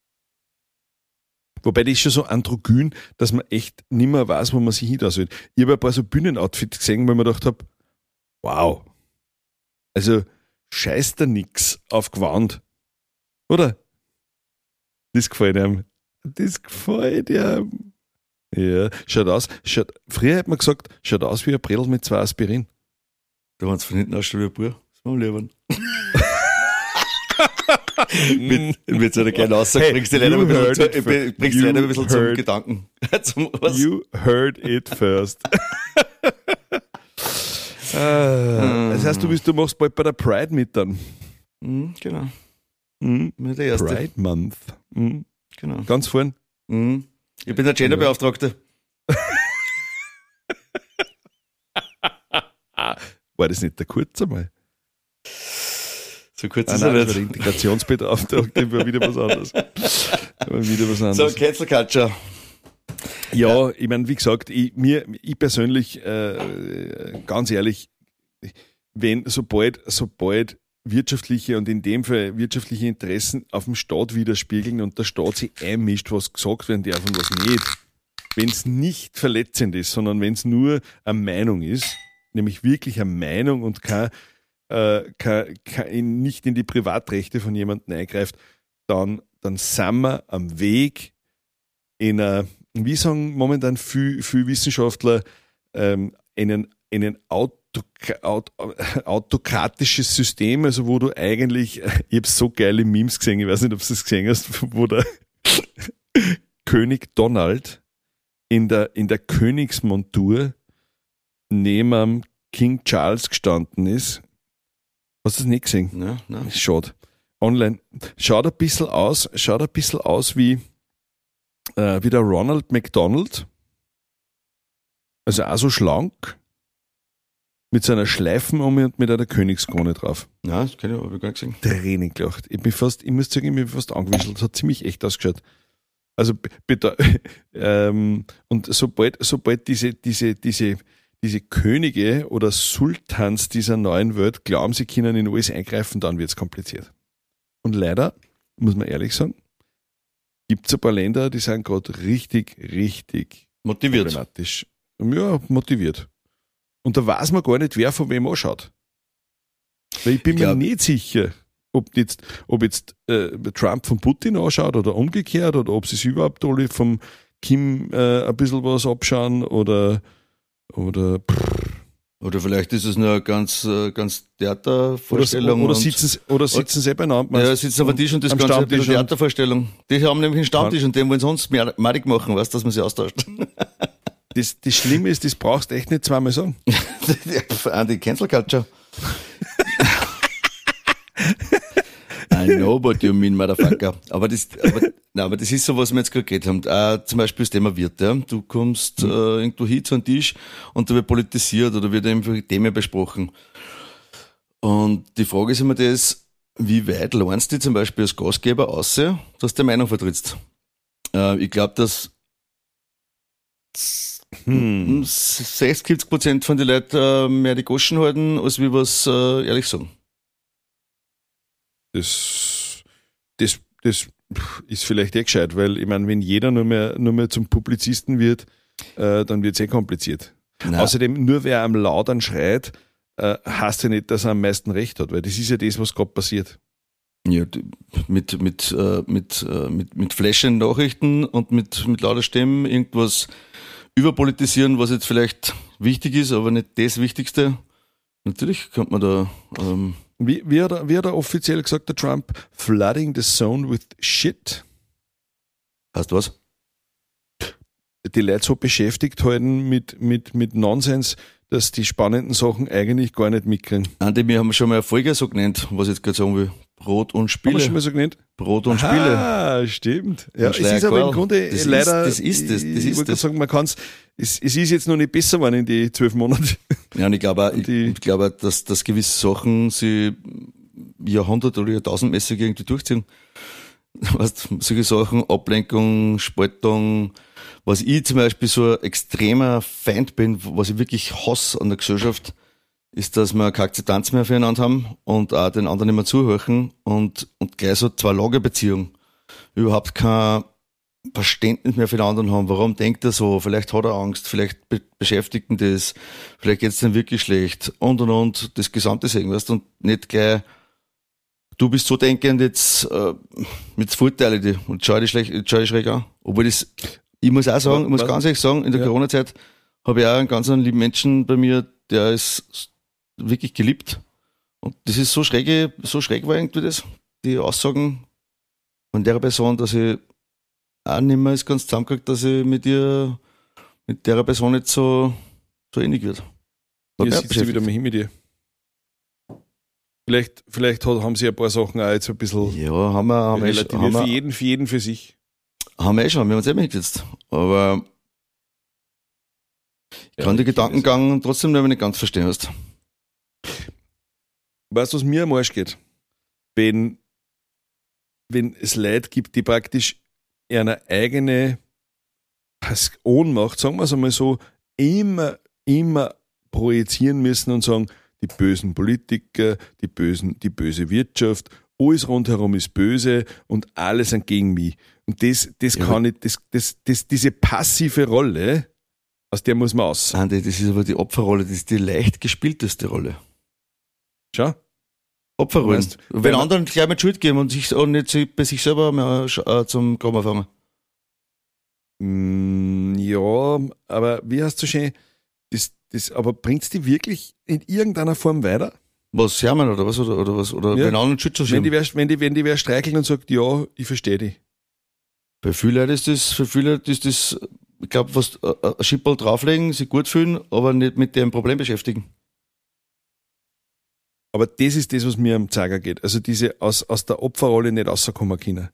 Wobei die ist schon so androgyn, dass man echt nicht mehr weiß, wo man sich hin soll. Ich habe ein paar so Bühnenoutfits gesehen, weil ich mir gedacht habe, wow. Also scheißt da nix auf Gewand. Oder? Das gefällt einem. Das gefällt einem. Ja, schaut aus. Schaut, früher hat man gesagt, schaut aus wie ein Bredel mit zwei Aspirin. Da waren es von hinten ausschaut wie ein Bub. Das war lieber. mit, mit so einer kleinen Aussage hey, bringst du leider ein bisschen, zu, bringst leider ein bisschen zum Gedanken. zum you heard it first. ah, das heißt, du, bist, du machst bald bei der Pride mit dann. Mm, genau. Mm. Mit der erste. Pride Month. Mm. Genau. Ganz vorn. Mm. Ich bin der Genderbeauftragte. War das nicht der Kurze mal? So kurz ah, ist nein, er nicht. Der Integrationsbeauftragte war wieder was anderes. War wieder was anderes. So, Cancel Culture. Ja, ich meine, wie gesagt, ich, mir, ich persönlich, äh, ganz ehrlich, wenn sobald, sobald wirtschaftliche und in dem Fall wirtschaftliche Interessen auf dem Staat widerspiegeln und der Staat sich einmischt, was gesagt werden darf und was nicht, wenn es nicht verletzend ist, sondern wenn es nur eine Meinung ist, nämlich wirklich eine Meinung und kein, äh, kein, kein, nicht in die Privatrechte von jemandem eingreift, dann, dann sind wir am Weg in einer, wie sagen momentan viele, viele Wissenschaftler, ähm, einen, einen Auto, Aut, autokratisches System, also wo du eigentlich, ich habe so geile Memes gesehen, ich weiß nicht, ob du das gesehen hast, wo der König Donald in der, in der Königsmontur neben King Charles gestanden ist. Hast du das nicht gesehen? Ja, nein. Schade. Online. Schaut ein bisschen aus, schaut ein bisschen aus wie, äh, wie der Ronald McDonald. Also auch so schlank. Mit so einer Schleifen um und mit einer Königskrone drauf. Ja, das kann ich aber gar nicht gesehen. Tränen gelacht. Ich bin fast, ich muss sagen, ich bin fast angewischelt. Das hat ziemlich echt ausgeschaut. Also bitte, ähm, und sobald, sobald diese, diese, diese, diese Könige oder Sultans dieser neuen Welt glauben, sie können in alles eingreifen, dann wird es kompliziert. Und leider, muss man ehrlich sagen, gibt es ein paar Länder, die sind gerade richtig, richtig motiviert. Problematisch. Ja, motiviert. Und da weiß man gar nicht, wer von wem anschaut. Weil ich bin ich glaub, mir nicht sicher, ob jetzt, ob jetzt äh, Trump von Putin anschaut oder umgekehrt oder ob sie sich überhaupt alle vom Kim äh, ein bisschen was abschauen oder oder oder vielleicht ist es nur eine ganz, ganz Theatervorstellung. Oder, oder sitzen, oder sitzen sie beieinander. Ja, sitzen auf dem Tisch und das Ganze eine Theatervorstellung. Die haben nämlich einen Stammtisch ja. Und den wollen sie uns madig machen, weißt, dass man sie austauscht. Das, das Schlimme ist, das brauchst du echt nicht zweimal sagen. An die Cancel Culture. I know what you mean, motherfucker. Aber das, aber, nein, aber das ist so, was wir jetzt gerade geredet haben. Auch zum Beispiel das Thema Wirt. Ja. Du kommst mhm. äh, irgendwo hin zu einem Tisch und da wird politisiert oder wird irgendwelche Themen besprochen. Und die Frage ist immer das, wie weit lernst du zum Beispiel als Gastgeber aus, dass du deine Meinung vertrittst? Äh, ich glaube, dass Hm. sechzig Prozent von den Leuten äh, mehr die Goschen halten, als wie was äh, ehrlich sagen. Das das, das ist vielleicht eh gescheit, weil ich meine, wenn jeder nur mehr, nur mehr zum Publizisten wird, äh, dann wird es eh kompliziert. Nein. Außerdem, nur wer am Lautern schreit, äh, heißt ja nicht, dass er am meisten Recht hat, weil das ist ja das, was gerade passiert. Ja, mit, mit, äh, mit, äh, mit, mit flashenden Nachrichten und mit, mit lauter Stimmen irgendwas überpolitisieren, was jetzt vielleicht wichtig ist, aber nicht das Wichtigste. Natürlich könnte man da... Ähm wie, wie, hat er, wie hat er offiziell gesagt, der Trump? Flooding the zone with shit. Heißt was? Die Leute so beschäftigt halten mit, mit, mit Nonsens, dass die spannenden Sachen eigentlich gar nicht mitkriegen. Andi, wir haben schon mal eine Folge so genannt, was ich jetzt gerade sagen will. Brot und Spiele. Haben wir schon mal so genannt? Brot und Spiele. Ah, stimmt. Ja, es ist aber im Grunde das leider... Ist, das ist das. das ich ist wollte das. sagen, man kann's, es, es ist jetzt noch nicht besser geworden in die zwölf Monate. Ja, und ich glaube, ich, die, ich glaube, dass, dass gewisse Sachen sie Jahrhundert- oder Jahrtausendmäßig irgendwie durchziehen. Weißt, solche Sachen, Ablenkung, Spaltung, was ich zum Beispiel so ein extremer Feind bin, was ich wirklich hasse an der Gesellschaft, ist, dass wir keine Akzeptanz mehr füreinander haben und auch den anderen nicht mehr zuhören und, und gleich so zwei Lagerbeziehungen. Überhaupt kein Verständnis mehr für den anderen haben. Warum denkt er so? Vielleicht hat er Angst, vielleicht be- beschäftigt ihn das, vielleicht geht's ihm wirklich schlecht und und und, das Gesamte sehen, weißt du, und nicht gleich, du bist so denkend, jetzt, äh, jetzt verurteile ich dich und schau dich schlecht, schau dich schräg an. Obwohl das, ich muss auch sagen, ich muss ganz ehrlich sagen, in der ja. Corona-Zeit habe ich auch einen ganz lieben Menschen bei mir, der ist wirklich geliebt. Und das ist so schräg, so schräg war irgendwie das, die Aussagen von der Person, dass ich auch nicht mehr ist ganz zusammengekriegt, dass ich mit ihr, mit der Person nicht so, so ähnlich wird. Jetzt sitzt sie wieder mal hin mit dir. Vielleicht, vielleicht haben sie ein paar Sachen auch jetzt ein bisschen ja, haben wir, haben relativiert haben wir, für jeden, für jeden für sich. Haben wir eh schon, wir haben uns eh mal hingesetzt. Aber ich ja, kann den Gedankengang trotzdem noch nicht ganz verstehen. Hast. Weißt du, was mir am Arsch geht? Wenn, wenn es Leute gibt, die praktisch eine eigene Ohnmacht, sagen wir es einmal so, immer, immer projizieren müssen und sagen, die bösen Politiker, die bösen, die böse Wirtschaft, alles rundherum ist böse und alle sind gegen mich. Und das, das ja, kann ich, das, das, das, diese passive Rolle, aus der muss man aus. Andi, das ist aber die Opferrolle, das ist die leicht gespielteste Rolle. Schau. Opferrollen. Weißt, wenn, wenn anderen gleich mit Schuld geben und sich auch nicht bei sich selber mehr äh, zum Graben aufhängen. Mm, ja, aber wie hast du schön, das, das, aber bringt's die wirklich in irgendeiner Form weiter? Was, Sermon oder was? Oder, oder was? Oder ja. wenn anderen Schuld zu wenn die, wer, wenn, die, wenn die wer streicheln und sagt, ja, ich verstehe dich. Bei vielen Leuten ist das, für viele Leute ist das, ich glaube, was, ein Schipperl drauflegen, sich gut fühlen, aber nicht mit dem Problem beschäftigen. Aber das ist das, was mir am Zeiger geht. Also diese aus, aus der Opferrolle nicht rauskommen können.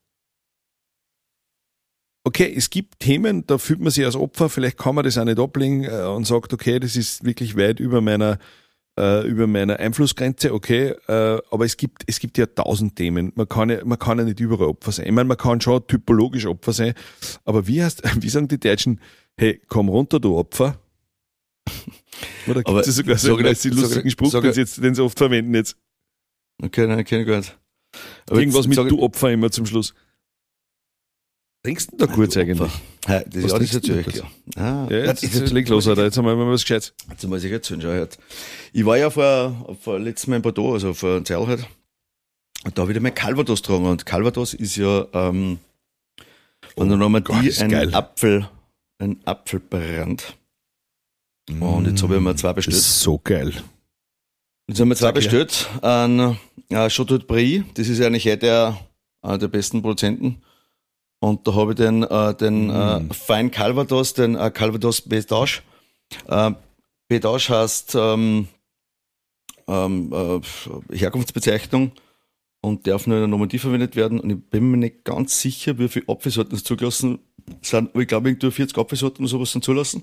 Okay, es gibt Themen, da fühlt man sich als Opfer, vielleicht kann man das auch nicht ablegen äh, und sagt, okay, das ist wirklich weit über meiner, äh, über meiner Einflussgrenze, okay, äh, aber es gibt, es gibt ja tausend Themen. Man kann ja, man kann ja nicht überall Opfer sein. Ich meine, man kann schon typologisch Opfer sein, aber wie heißt, wie sagen die Deutschen, hey, komm runter, du Opfer? Oder gibt es sogar so einen lustigen Spruch, sag, den, sie jetzt, den sie oft verwenden jetzt? Okay, nein, kenne ich gar nicht. Aber irgendwas mit sag, du Opfer immer zum Schluss. Trinkst du da kurz eigentlich? Hey, das was ist natürlich klar. Ah, ja, jetzt, jetzt, jetzt leg los, Alter. Jetzt haben wir mal was Gescheites. Jetzt muss ich erzählen, schau halt. Ich war ja vor, vor letztes Mal in Bordeaux, also vor einem Zeil halt, und da wieder mal Calvados getrunken. Und Calvados ist ja, ähm, von der Normandie ein geil. Apfel, ein Apfelbrand. Mm, und jetzt habe ich mir zwei bestellt. Das ist so geil. Jetzt haben wir zwei Sag bestellt. Ja. Ein äh, Chateau de Brie, das ist eigentlich eh der, äh, der besten Produzenten. Und da habe ich den, äh, den mm. äh, Fein Calvados, den äh, Calvados Bétage. Äh, Bétage heißt ähm, ähm, äh, Herkunftsbezeichnung und darf nur in der Normandie verwendet werden. Und ich bin mir nicht ganz sicher, wie viele Apfelsorten es zugelassen sind. Ich glaube, irgendwie vierzig Apfelsorten oder sowas sind zulassen.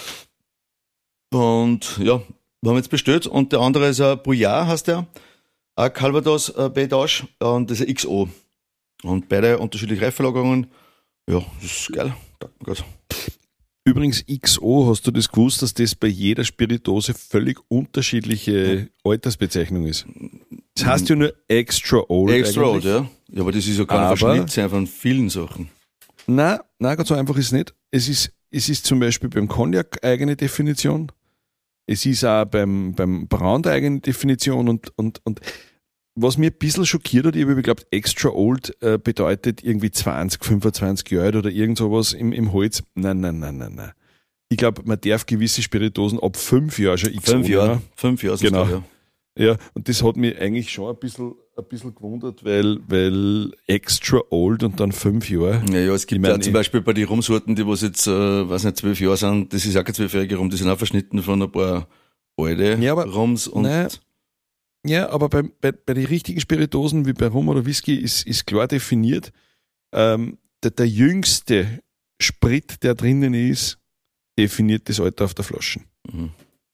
Und ja, wir haben jetzt bestellt. Und der andere ist ein Brouillard, heißt der. Ein Calvados äh, Bétage und das ist ein X O. Und beide unterschiedliche Reifverlagerungen. Ja, das ist geil. Danke Gott. Übrigens, X O, hast du das gewusst, dass das bei jeder Spiritose völlig unterschiedliche Altersbezeichnung ist? Das heißt ja nur Extra Old. Extra Old, ja. Ja, aber das ist ja kein Aber- Verschnitt sein von vielen Sachen. Nein, nein, ganz so einfach ist es nicht. Es ist, es ist zum Beispiel beim Cognac eigene Definition. Es ist auch beim, beim Brand eigene Definition und, und, und was mir ein bisschen schockiert hat, ich habe geglaubt, extra old äh, bedeutet irgendwie zwanzig, fünfundzwanzig Jahre alt oder irgend sowas im, im Holz. Nein, nein, nein, nein, nein. Ich glaube, man darf gewisse Spiritosen ab fünf Jahren schon x Fünf old, Jahre. ja. Fünf Jahre sind Genau. da, ja. Ja, und das hat mich eigentlich schon ein bisschen, ein bisschen gewundert, weil, weil extra old und dann fünf Jahre. Ja, ja, es gibt Ich mein, ja zum ich- Beispiel bei den Rumsorten, die was jetzt, äh, weiß nicht, zwölf Jahre sind, das ist auch kein zwölfjähriger Rum, die sind auch verschnitten von ein paar alte Ja, aber- Rums und Nein. Ja, aber bei, bei, bei den richtigen Spiritosen wie bei Rum oder Whisky ist, ist klar definiert, ähm, der, der jüngste Sprit, der drinnen ist, definiert das Alter auf der Flasche. Mhm.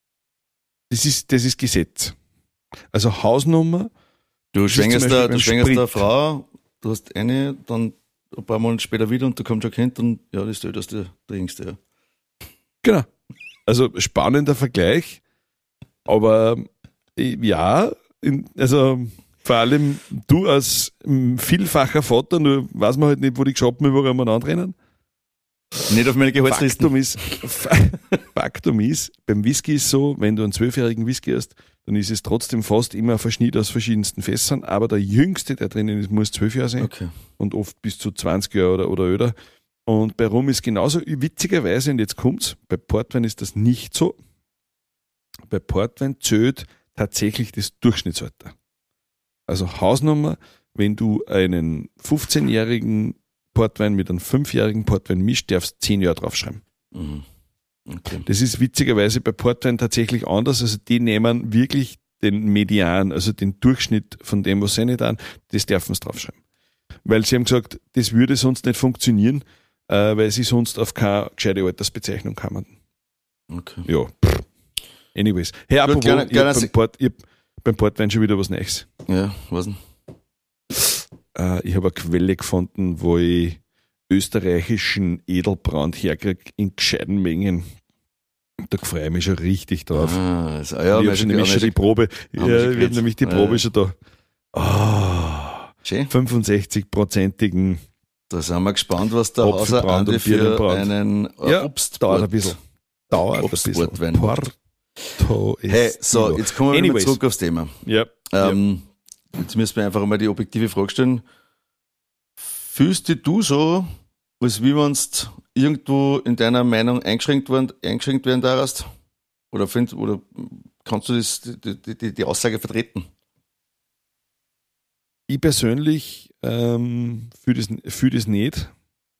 Das ist, das ist Gesetz. Also Hausnummer, Du ist schwängerst zum da, Beispiel du beim schwängerst da eine Sprit. Frau, du hast eine, dann ein paar Monate später wieder und du kommst schon Kind und ja, das ist der, das ist der, der Jüngste, ja. genau. Also spannender Vergleich, aber äh, ja, in, also vor allem du als ähm, vielfacher Vater, nur weiß man halt nicht, wo die Geschappen überall umeinander rennen. Nicht auf meine Gehaltslisten. Faktum ist, Faktum ist, beim Whisky ist so, wenn du einen zwölfjährigen Whisky hast, dann ist es trotzdem fast immer ein Verschnitt aus verschiedensten Fässern, aber der jüngste, der drinnen ist, muss zwölf Jahre sein Okay. und oft bis zu zwanzig Jahre oder, oder öder. Und bei Rum ist genauso, witzigerweise, und jetzt kommt's, bei Portwein ist das nicht so. Bei Portwein zählt tatsächlich das Durchschnittsalter. Also Hausnummer, wenn du einen fünfzehnjährigen Portwein mit einem fünfjährigen Portwein mischt, darfst du zehn Jahre draufschreiben. Mhm. Okay. Das ist witzigerweise bei Portwein tatsächlich anders. Also die nehmen wirklich den Median, also den Durchschnitt von dem, was sie nicht an, das dürfen sie draufschreiben. Weil sie haben gesagt, das würde sonst nicht funktionieren, äh, weil sie sonst auf keine gescheite Altersbezeichnung kamen. Okay. Ja, pff. Anyways. Hey, apropos, gerne- ich gerne hab beim, se- Port, ich hab beim Portwein schon wieder was Neues. Ja, was denn? Äh, ich habe eine Quelle gefunden, wo ich österreichischen Edelbrand herkriege in gescheiten Mengen. Da freue ich mich schon richtig drauf. Ah, also, ah, ja, ich wir habe schon schon- nämlich haben schon wir die Probe. Ja, haben wir schon ich habe geredet. nämlich die Ja, Probe ja. schon da. Ah, Schön. fünfundsechzig-prozentigen. Da sind wir gespannt, was der Hauser Apfelbrand Andi und für Birnenbrand. einen äh, Ja, Obst dauert ein bisschen. Dauert ein bisschen. Obstportwein macht. Porto Hey, so, Estilo. jetzt kommen wir wieder Anyways. zurück aufs Thema. Ja. Ähm, Jetzt müssen wir einfach mal die objektive Frage stellen. Fühlst dich du so, als wie wenn du irgendwo in deiner Meinung eingeschränkt werden, eingeschränkt werden darfst? Oder, find, oder kannst du das, die, die, die Aussage vertreten? Ich persönlich ähm, fühle das, fühl das nicht,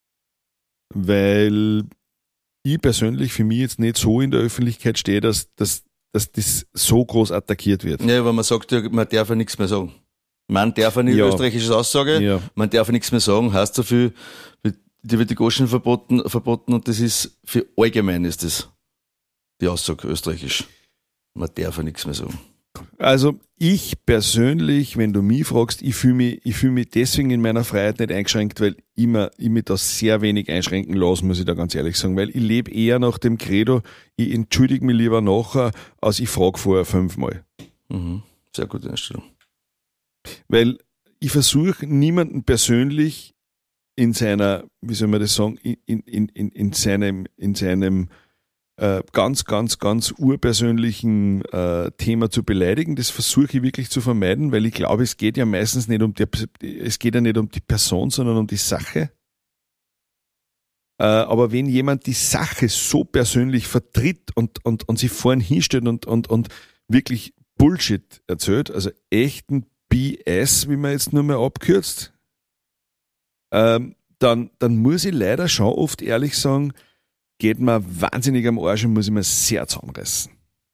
weil ich persönlich für mich jetzt nicht so in der Öffentlichkeit stehe, dass, dass, dass das so groß attackiert wird. Ja, weil man sagt ja, man darf ja nichts mehr sagen. Man darf ja nicht Ja. österreichische Aussage, Ja. man darf ja nichts mehr sagen, heißt so viel, dir wird die Goschen verboten, verboten und das ist für allgemein ist das die Aussage österreichisch. Man darf ja nichts mehr sagen. Also ich persönlich, wenn du mich fragst, ich fühle mich, ich fühle mich deswegen in meiner Freiheit nicht eingeschränkt, weil ich, mir, ich mich da sehr wenig einschränken lasse, muss ich da ganz ehrlich sagen, weil ich lebe eher nach dem Credo, ich entschuldige mich lieber nachher, als ich frage vorher fünfmal. Mhm. Sehr gute Einstellung. Weil ich versuche niemanden persönlich in seiner, wie soll man das sagen, in, in, in, in seinem, in seinem äh, ganz, ganz, ganz urpersönlichen äh, Thema zu beleidigen. Das versuche ich wirklich zu vermeiden, weil ich glaube, es geht ja meistens nicht um die, es geht ja nicht um die Person, sondern um die Sache. Äh, aber wenn jemand die Sache so persönlich vertritt und, und, und sich vorn hinstellt und, und, und wirklich Bullshit erzählt, also echten B S, wie man jetzt nur mal abkürzt, ähm, dann, dann muss ich leider schon oft ehrlich sagen, geht mir wahnsinnig am Arsch und muss ich mir sehr zusammenreißen.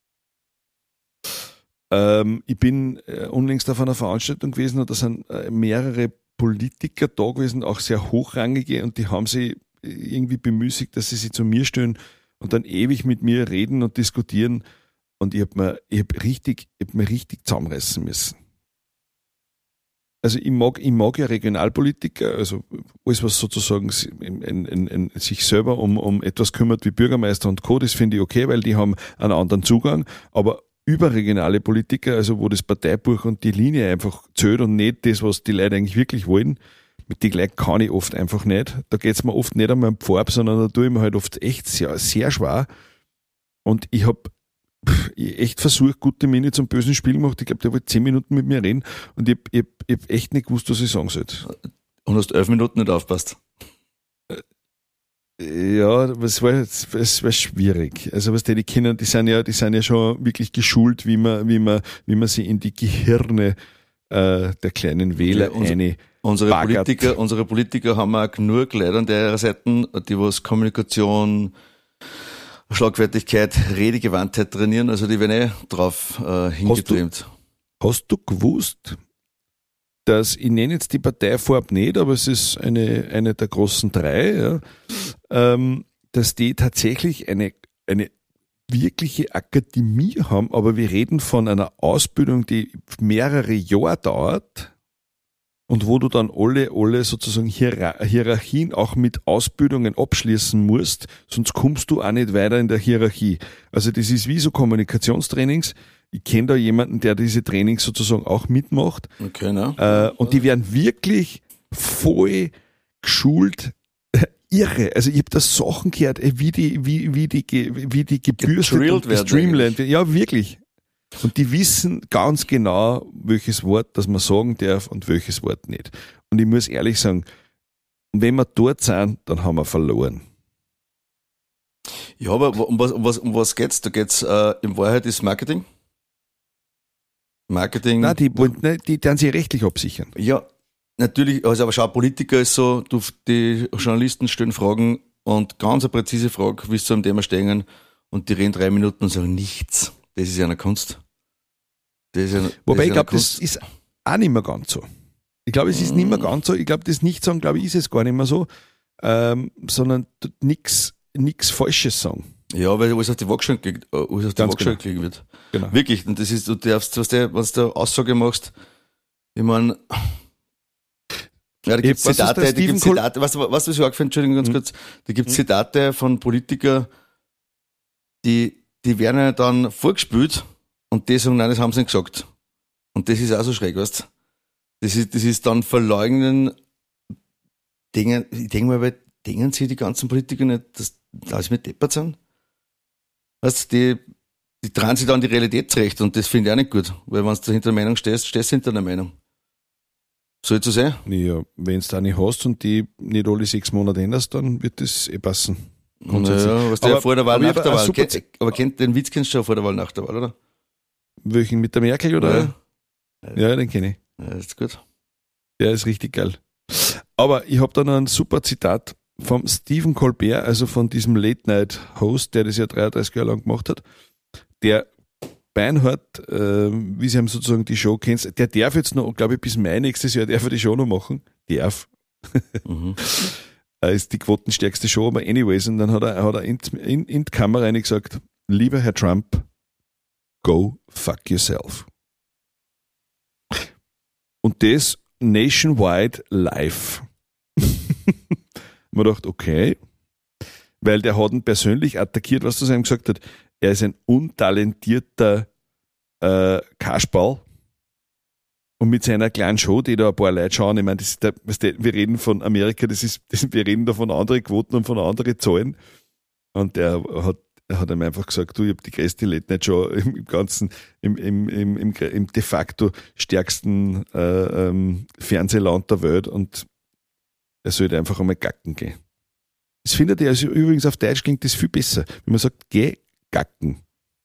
Ähm, ich bin äh, unlängst auf einer Veranstaltung gewesen und da sind äh, mehrere Politiker da gewesen, auch sehr hochrangige, und die haben sich irgendwie bemüßigt, dass sie sich zu mir stellen und dann ewig mit mir reden und diskutieren, und ich habe mir, ich hab richtig, ich hab mir richtig zusammenreißen müssen. Also ich mag, ich mag ja Regionalpolitiker, also alles, was sozusagen in, in, in, in sich selber um, um etwas kümmert wie Bürgermeister und Co., das finde ich okay, weil die haben einen anderen Zugang. Aber überregionale Politiker, also wo das Parteibuch und die Linie einfach zählt und nicht das, was die Leute eigentlich wirklich wollen. Mit den Leuten kann ich oft einfach nicht. Da geht's mir oft nicht einmal um die Farbe, sondern da tue ich mir halt oft echt sehr, sehr schwer. Und ich habe echt versucht, gute Miene zum bösen Spiel gemacht. Ich glaube, der wollte zehn Minuten mit mir reden und ich, ich, ich habe echt nicht gewusst, was ich sagen sollte. Und hast elf Minuten nicht aufpasst. Ja, es war, es war schwierig. Also was die Kinder, die sind ja, die sind ja schon wirklich geschult, wie man, wie man, wie man sie in die Gehirne äh, der kleinen Wähler Ja, unser- eine Unsere baggert. Politiker, unsere Politiker haben auch genug Leute an der Seite, die was Kommunikation, Schlagfertigkeit, Redegewandtheit trainieren, also die werden eh drauf äh, hingetrimmt. Hast du gewusst, dass, ich nenne jetzt die Parteifarbe nicht, aber es ist eine, eine der großen drei, ja, ähm, dass die tatsächlich eine, eine wirkliche Akademie haben, aber wir reden von einer Ausbildung, die mehrere Jahre dauert und wo du dann alle, alle sozusagen Hierar- Hierarchien auch mit Ausbildungen abschließen musst, sonst kommst du auch nicht weiter in der Hierarchie. Also das ist wie so Kommunikationstrainings. Ich kenne da jemanden, der diese Trainings sozusagen auch mitmacht. Okay, ne? Äh, und die werden wirklich voll geschult. Irre. Also ich habe da Sachen gehört, ey, wie die, wie, wie die, ge- wie die gebürstet Gedrillt und werden gestreamlined werden. Ja, wirklich. Und die wissen ganz genau, welches Wort, das man sagen darf und welches Wort nicht. Und ich muss ehrlich sagen, wenn wir dort sind, dann haben wir verloren. Ja, aber um was, um was, um was geht's? Da geht's, äh, in Wahrheit ist Marketing. Marketing. Nein, die wollen, nein, die werden sich rechtlich absichern. Ja, natürlich, also aber schau, Politiker ist so, du, die Journalisten stellen Fragen und ganz eine präzise Frage, wie sie zu einem Thema stehen und die reden drei Minuten und sagen nichts. Das ist ja eine Kunst. Das ist ja, das Wobei ist ich eine glaube, das Kunst. ist auch nicht mehr ganz so. Ich glaube, es ist nicht mehr ganz so. Ich glaube, das Nicht-Sagen, glaube ich, ist es gar nicht mehr so, ähm, sondern nichts nix Falsches sagen. Ja, weil alles auf die Waagschale gelegt, äh, alles auf die Ganz Waagschale genau. gelegt wird. Genau. Wirklich, und das ist, du darfst, was du, was du Aussage machst, ich meine, ja, da gibt es was ist der Zitate, da Stephen gibt's Col- Zitate, was, was ich auch finde, Entschuldigung, ganz Mhm. kurz, da gibt es Zitate von Politikern, die, die werden ja dann vorgespielt und die sagen, nein, das haben sie nicht gesagt. Und das ist auch so schräg, weißt du? Das ist, das ist dann verleugnen, denken, ich denke mal, weil denken sie die ganzen Politiker nicht, dass alles mit deppert sind? Weißt du, die, die trauen sich dann die Realität zurecht und das finde ich auch nicht gut, weil wenn du hinter der Meinung stehst, stehst du hinter der Meinung. Soll so sein? Ja, wenn du da nicht hast und die nicht alle sechs Monate änderst, dann wird das eh passen. Grundsätzlich. Naja, was der Aber- vor der Wahl, aber ich nach hab der ein Wahl. super Kennt, aber kennt den Witz kennst du schon vor der Wahl, nach der Wahl, oder? Welchen mit der Merkel, oder? Ja, den kenne ich. Ja, ist gut. Der ist richtig geil. Aber ich habe da noch ein super Zitat vom Stephen Colbert, also von diesem Late-Night-Host, der das ja dreiunddreißig Jahre lang gemacht hat, der beinhart, äh, wie sie haben sozusagen die Show kennst, der darf jetzt noch, glaube ich, bis Mai nächstes Jahr darf er die Show noch machen. Darf. Mhm. Äh, ist die quotenstärkste Show, aber anyways, und dann hat er, hat er in, in, in die Kamera rein gesagt, lieber Herr Trump, go fuck yourself. Und das nationwide live. Man dachte, okay, weil der hat ihn persönlich attackiert, was du ihm gesagt hat. Er ist ein untalentierter äh, Kasperl. Und mit seiner kleinen Show, die da ein paar Leute schauen, ich meine, das ist der, weißt du, wir reden von Amerika, das ist, das, wir reden da von anderen Quoten und von anderen Zahlen. Und der hat, er hat ihm einfach gesagt, du, ich habe die größte Late-Night-Show im, im ganzen, im, im, im, im, im de facto stärksten äh, ähm, Fernsehland der Welt und er sollte einfach einmal gacken gehen. Das findet er, also übrigens auf Deutsch klingt das viel besser, wenn man sagt, geh gacken.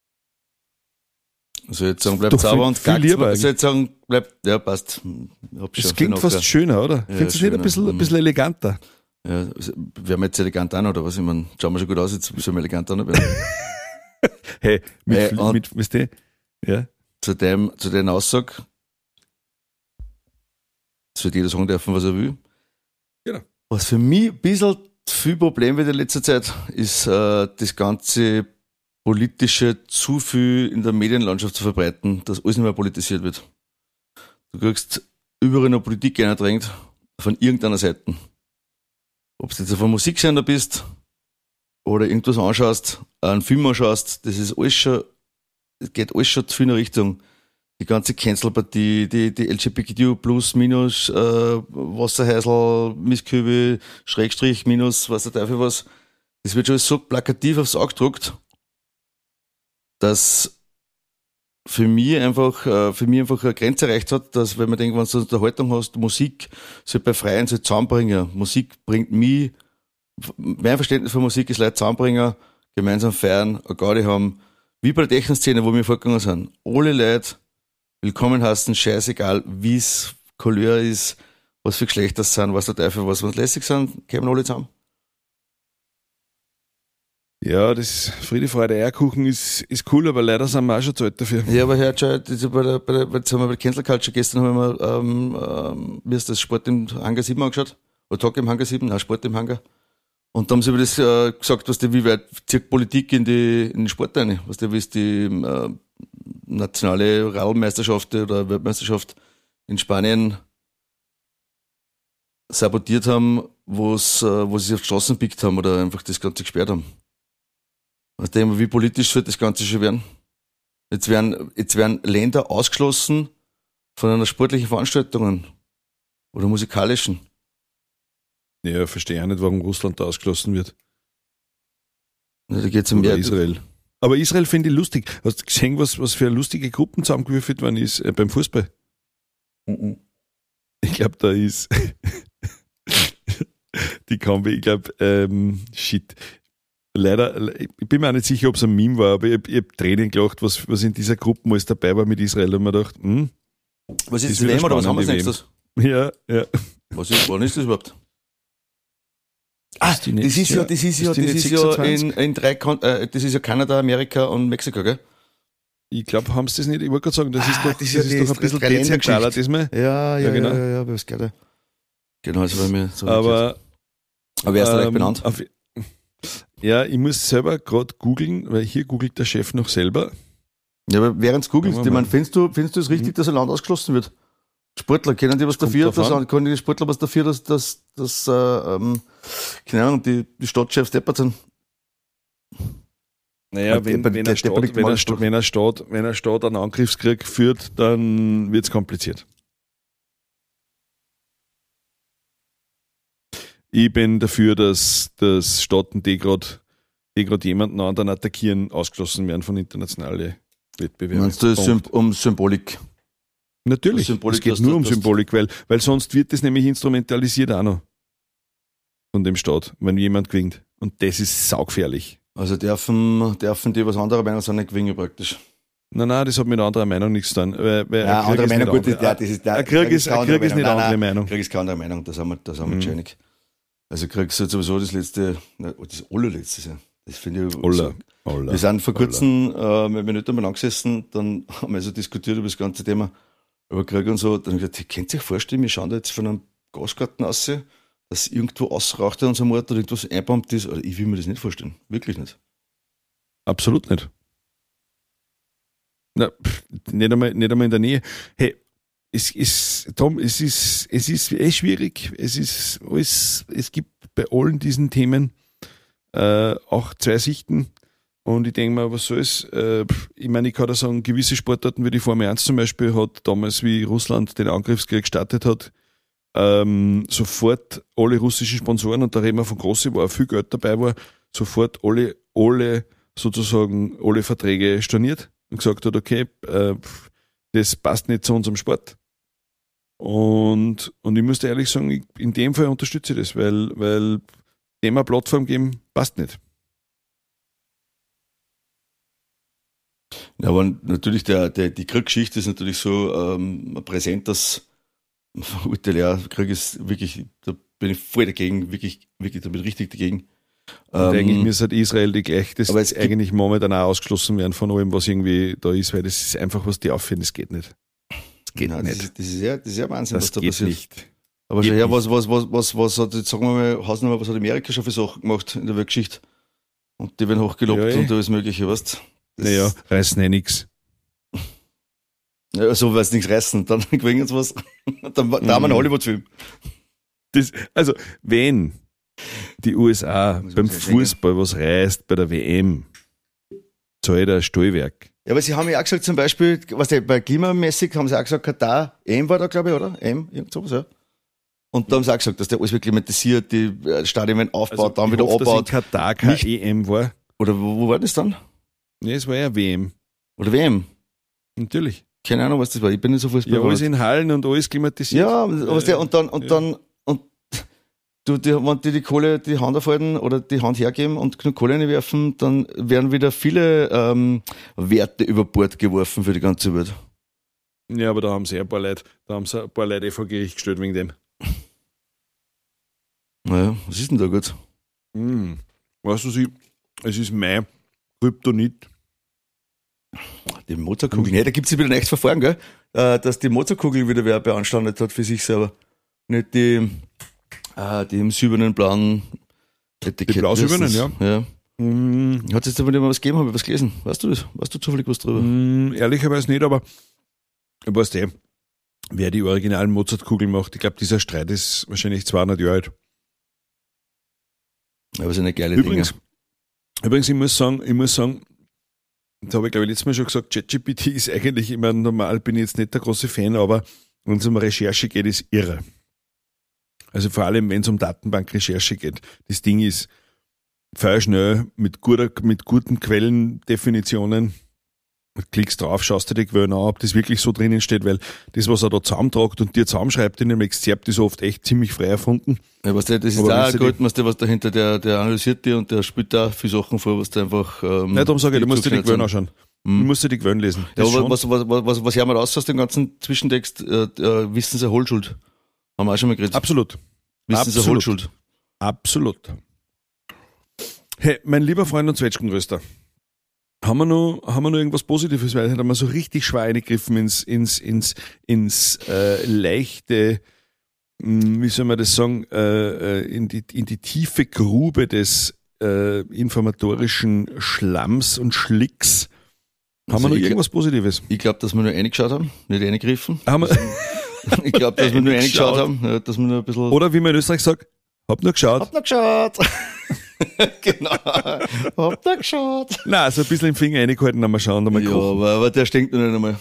Also jetzt sagen, bleib Doch sauber viel- und viel gack's. lieber Also jetzt sagen, bleib, ja, passt. Hab Das schon klingt viel fast nachgedacht. schöner, oder? Ja, Findest du das nicht schöner. ein bisschen, ein Mhm. bisschen eleganter? Ja, also, werden wir jetzt elegant an, oder was? Ich meine, schauen wir schon gut aus, jetzt so elegant an. Hey, mit, Hey, und- mit, weißt du, ja. zu dem, zu den Aussage, es wird jeder sagen dürfen, was er will. Genau. Was für mich ein bisschen viel Problem wird in letzter Zeit, ist äh, das ganze politische zu viel in der Medienlandschaft zu verbreiten, dass alles nicht mehr politisiert wird. Du kriegst überall noch Politik eindrängt, von irgendeiner Seite. Ob du jetzt auf einem Musiksender bist oder irgendwas anschaust, einen Film anschaust, das ist alles schon es geht alles schon zu viel in Richtung. Die ganze Cancel-Partie, die, die L G B T Q plus, minus, äh, Wasserhäusl, Misskübel, Schrägstrich, minus, was der Teufel was. Das wird schon so plakativ aufs Auge gedruckt, dass für mich einfach, äh, für mich einfach eine Grenze erreicht hat, dass, wenn man denkt, wenn du eine Unterhaltung hast, Musik soll bei Freien so zusammenbringen. Musik bringt mich, mein Verständnis von Musik ist Leute zusammenbringen, gemeinsam feiern, eine Gaudi haben, wie bei der Techno-Szene, wo wir vorgegangen sind. Alle Leute willkommen heißen, scheißegal, wie es Couleur ist, was für Geschlechter es sind, was der Teufel, was wir lässig sind, kommen alle zusammen. Ja, das Friede, Freude, Eierkuchen ist, ist cool, aber leider sind wir auch schon zu alt dafür. Ja, aber hört schon, das ist bei der, bei der, jetzt haben wir bei der Cancel Culture gestern haben wir, ähm, ähm, wie ist das, Sport im Hangar sieben angeschaut? Oder Tag im Hangar sieben? Nein, Sport im Hangar. Und da haben sie über das äh, gesagt, was die, wie weit zieht Politik in die, in den Sport rein, was die, wie es die äh, nationale Radlmeisterschaft oder Weltmeisterschaft in Spanien sabotiert haben, wo's, äh, wo sie sich auf die Straßen gepickt haben oder einfach das Ganze gesperrt haben. Weißt du, wie politisch wird das Ganze schon werden? Jetzt werden, jetzt werden Länder ausgeschlossen von einer sportlichen Veranstaltung oder musikalischen. Ja, verstehe auch nicht, warum Russland da ausgeschlossen wird. Ja, da geht's um Oder mehr. Israel. Aber Israel finde ich lustig. Hast du gesehen, was, was für lustige Gruppen zusammengewürfelt worden ist äh, beim Fußball? Mhm. Ich glaube, da ist die Kombi, ich glaube, ähm, shit. Leider, ich bin mir auch nicht sicher, ob es ein Meme war, aber ich, ich habe Tränen gelacht, was, was in dieser Gruppe alles dabei war mit Israel. Und mir gedacht, hm, Was ist das das W M wird oder was haben wir spannend, als die nächstes? ja, ja. Was ist, wann ist das überhaupt? Ah, Ist die das nicht- ist ja, ja, das ist ja, ist die das nicht ist ja in, sechsundzwanzig? in drei, Kon äh, das ist ja Kanada, Amerika und Mexiko, gell? Ich glaube, haben sie das nicht, ich wollte gerade sagen, das ist Ah, doch, das das ist ja ist die- doch ein die bisschen Dreiländergeschichte. dezentraler diesmal. Ja, ja, Ja, ja, genau. ja, ja, ja, das geht ja. Genau, das war mir so. Aber, Aber wer ist da gleich ähm, benannt? auf, ja, ich muss selber gerade googeln, weil hier googelt der Chef noch selber. Ja, aber während du googelst, Ja, ich meine, Mann. findest du, findest du es richtig, dass ein Land ausgeschlossen wird? Sportler, können die was Kommt dafür, drauf dass, an. können die Sportler was dafür, dass, dass, dass äh, ähm, keine Ahnung, die, die Stadtchefs deppert sind? Naja, Weil wenn, der- wenn, der ein Staat, Deppert wenn, ein liegt Staat, mal wenn, ein Staat, wenn ein Staat einen Angriffskrieg führt, dann wird es kompliziert. Ich bin dafür, dass, dass Staaten, die gerade die grad jemanden anderen attackieren, ausgeschlossen werden von internationalen Wettbewerben. Meinst du, es Punkt. Sym- um Symbolik? Natürlich, Symbolik, es geht dass nur du- um dass du- Symbolik, weil, weil sonst wird das nämlich instrumentalisiert auch noch von dem Staat, wenn jemand gewinnt. Und das ist saugefährlich. Also dürfen, dürfen die was anderer Meinung sind, nicht gewinnen praktisch. Nein, nein, das hat mit anderer Meinung nichts zu tun. Weil, weil Ja, ein Krieg andere ist Meinung, nicht gut, das, andere- ja, das ist, der, ein Krieg ist, ein Krieg ist nicht eine andere Meinung. Krieg ist keine andere Meinung, da sind wir, da sind wir Mhm. uns einig. Also Krieg ist halt sowieso das letzte, nein, das allerletzte, ja. Das finde ich. Olla, so- Olla, Wir sind vor Olla. kurzem, äh, mit meinen Eltern mal angesessen, dann haben wir so diskutiert über das ganze Thema, über Krieg und so. Dann habe ich gesagt, ihr könnt euch vorstellen, wir schauen da jetzt von einem Gasgarten aus, dass irgendwo ausraucht an unserem Ort oder irgendwas einbombt ist. Also ich will mir das nicht vorstellen. Wirklich nicht. Absolut nicht. Na, pff, nicht, einmal, nicht einmal in der Nähe. Hey, es ist, Tom, es ist, es ist eh schwierig. Es ist alles, es gibt bei allen diesen Themen äh, auch zwei Sichten. Und ich denke mal, was soll's? Äh, pff, ich meine, ich kann da sagen, gewisse Sportarten wie die Formel eins zum Beispiel hat damals, wie Russland den Angriffskrieg gestartet hat, ähm, sofort alle russischen Sponsoren, und da reden wir von großen, wo auch viel Geld dabei war, sofort alle, alle sozusagen alle Verträge storniert und gesagt hat, okay, äh, das passt nicht zu unserem Sport. Und, und ich muss dir ehrlich sagen, ich, in dem Fall unterstütze ich das, weil, weil dem eine Plattform geben, passt nicht. Ja, aber natürlich, der, der, die Kriegsgeschichte ist natürlich so ähm, präsent, dass ja, Krieg ist wirklich, da bin ich voll dagegen, wirklich, wirklich, da bin ich richtig dagegen. Und Ähm, eigentlich müsste halt Israel die gleich, das aber es gibt- eigentlich momentan auch ausgeschlossen werden von allem, was irgendwie da ist, weil das ist einfach, was die aufführen, das geht nicht. Das geht nein, nicht. Das ist, das ist ja, das ist ja Wahnsinn, Das was da geht passiert. nicht. Aber Geht schau her, nicht. was, was, was, was, was hat, jetzt sagen wir mal, Hausnummer, was hat Amerika schon für Sachen gemacht in der Weltgeschichte? Und die werden hochgelobt Ja, eh. und alles Mögliche, weißt du? Naja, reißen eh nix. Ja, so, weil sie nichts reißen, dann gewinnen sie was. dann, da haben wir einen Mhm. Hollywood-Film. Das, also, wenn die U S A Muss man beim sich schenken. Fußball was reißt bei der W M, zahlt ein Stallwerk. Ja, aber sie haben ja auch gesagt, zum Beispiel, was der, bei klimamäßig haben sie auch gesagt, Katar, E M war da, glaube ich, oder? E M, irgend sowas, ja. Und da haben sie auch gesagt, dass der alles wirklich klimatisiert, die Stadien aufbaut, Also, dann ich wieder hoffe, abbaut. dass in Katar kein Nicht- E M war. Oder wo, wo war das dann? Nee, es war ja W M. Oder W M? Natürlich. Keine Ahnung, was das war. Ich bin nicht so Fußball. Ja, alles in Hallen und alles klimatisiert. Ja, was der, und dann, und Ja. dann, und du, die, wenn die die Kohle die Hand aufhalten oder die Hand hergeben und genug Kohle reinwerfen, dann werden wieder viele ähm, Werte über Bord geworfen für die ganze Welt. Ja, aber da haben sie ein paar Leute, da haben sie ein paar Leute eh vor Gericht gestellt wegen dem. Naja, was ist denn da gut? Hm. Weißt du, sie, es ist mein Kryptonit. Die Mozartkugel. Nee, da gibt es wieder ein echtes Verfahren, gell? Äh, dass die Mozartkugel wieder wer beanstandet hat für sich selber. Nicht die, äh, die im silbernen, blauen Etikett. Die blau-silbernen, ja. ja. Hm. Hat es jetzt aber nicht mal was gegeben, habe ich was gelesen. Weißt du das? Weißt du zufällig was drüber? Hm, ehrlicherweise nicht, aber ich weiß eh, wer die originalen Mozartkugeln macht. Ich glaube, dieser Streit ist wahrscheinlich zweihundert Jahre alt. Aber es sind eine geile Übrigens, Dinge. übrigens, ich muss sagen, ich muss sagen, das habe ich glaube ich letztes Mal schon gesagt, ChatGPT ist eigentlich, ich meine, normal bin ich jetzt nicht der große Fan, aber wenn es um Recherche geht, ist irre. Also vor allem, wenn es um Datenbankrecherche geht. Das Ding ist feierschnell, mit, guter, mit guten Quellendefinitionen. Klickst drauf, schaust dir die Quellen an, ob das wirklich so drinnen steht, weil das, was er da zusammentragt und dir zusammenschreibt in dem Exzerpt, ist oft echt ziemlich frei erfunden. Ja, was der, das ist Aber auch wenn sie gut, was der, was dahinter, der, der analysiert dir und der spielt da viele Sachen vor, was der einfach. Ähm, Ja, darum sage ich, du musst dir die zugeschnitten Quellen sind. anschauen. Du musst dir die Quellen lesen. Ja, Das aber schon. was, was, was, was, was haben wir raus aus dem ganzen Zwischentext? Äh, äh, Wissen Sie Hohlschuld? Haben wir auch schon mal geredet. Absolut. Wissen Sie absolut. Hohlschuld? Absolut. Hey, mein lieber Freund und Zwetschgenröster, haben wir noch, haben wir noch irgendwas Positives? Weil haben wir so richtig schwer eingegriffen ins, ins, ins, ins äh, leichte, mh, wie soll man das sagen, äh, in, die, in die tiefe Grube des äh, informatorischen Schlamms und Schlicks. Haben Also wir noch ich- irgendwas Positives? Ich glaube, dass wir nur reingeschaut haben, nicht reingegriffen. Haben wir, Ich glaube, dass wir nur reingeschaut Reingeschaut. haben, ja, dass wir nur ein bisschen. oder wie man in Österreich sagt, hab nur geschaut. Hab noch geschaut! Genau. Hab noch geschaut! Nein, so ein bisschen im Finger reingehalten, dann mal schauen, dann mal Ja, kochen. aber, aber der stinkt noch nicht einmal.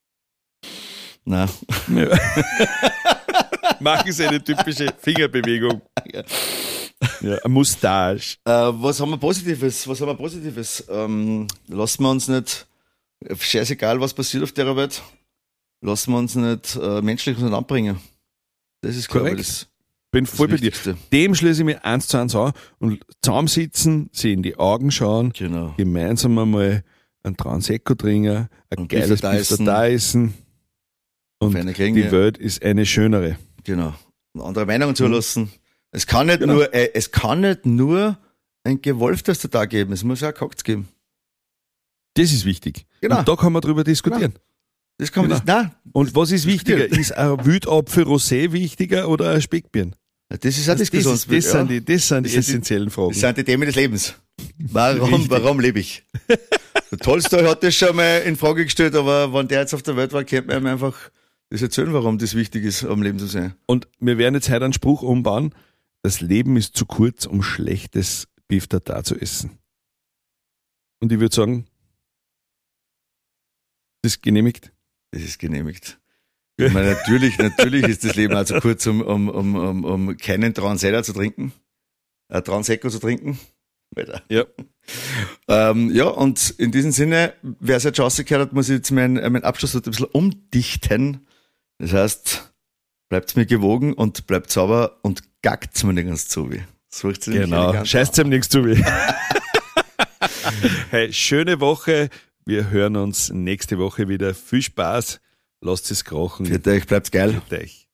Nein. Ja. Machen Sie eine typische Fingerbewegung. Ja. Ja, eine Moustache. Äh, was haben wir Positives? Was haben wir Positives? Ähm, lassen wir uns nicht, scheißegal was passiert auf der Welt, lassen wir uns nicht äh, menschlich auseinanderbringen. Das ist, glaube ich, Korrekt. das, Bin das voll bei dir. Wichtigste. Dem schließe ich mir eins zu eins an und zusammensitzen, sie in die Augen schauen, Genau. gemeinsam einmal einen Transecco trinken, ein Und geiles Biffer Biffer Dyson. Dyson und Auf eine Klinge. die Welt ist eine schönere. Genau. Und andere Meinungen zulassen. Es kann nicht Genau. nur, äh, es kann nicht nur ein gewolftes Tag geben, es muss auch Koks geben. Das ist wichtig. Genau. Und da kann man drüber diskutieren. Das kann man Genau. nicht, nein, Und was ist wichtiger? Ist ein Wildapfel Rosé wichtiger oder ein Speckbirn? das ist ein Das, ist, Diskussionsbild. das, sind die, das sind die Das sind die- essentiellen Fragen. Das sind die Themen des Lebens. Warum, Richtig. warum lebe ich? Der Tolstoi hat das schon mal in Frage gestellt, aber wenn der jetzt auf der Welt war, könnte man ihm einfach das erzählen, warum das wichtig ist, am Leben zu sein. Und wir werden jetzt heute einen Spruch umbauen. Das Leben ist zu kurz, um schlechtes Beef Tartar zu essen. Und ich würde sagen, das ist genehmigt. Das ist genehmigt. Ich meine, natürlich, natürlich ist das Leben auch zu kurz, um, um, um, um, um keinen Transella zu trinken, äh, Transecco zu trinken. Alter. Ja. Ähm, ja, und in diesem Sinne, wer es jetzt schon rausgehört hat, muss ich jetzt meinen mein Abschluss ein bisschen umdichten. Das heißt, bleibt's mir gewogen und bleibt sauber und gackt's mir nicht ganz zu wie. Sucht's nämlich Genau. elegant Scheißt ihm nichts zu weh. Hey, schöne Woche. Wir hören uns nächste Woche wieder. Viel Spaß. Lasst es krachen. Für euch bleibt's geil. Für euch.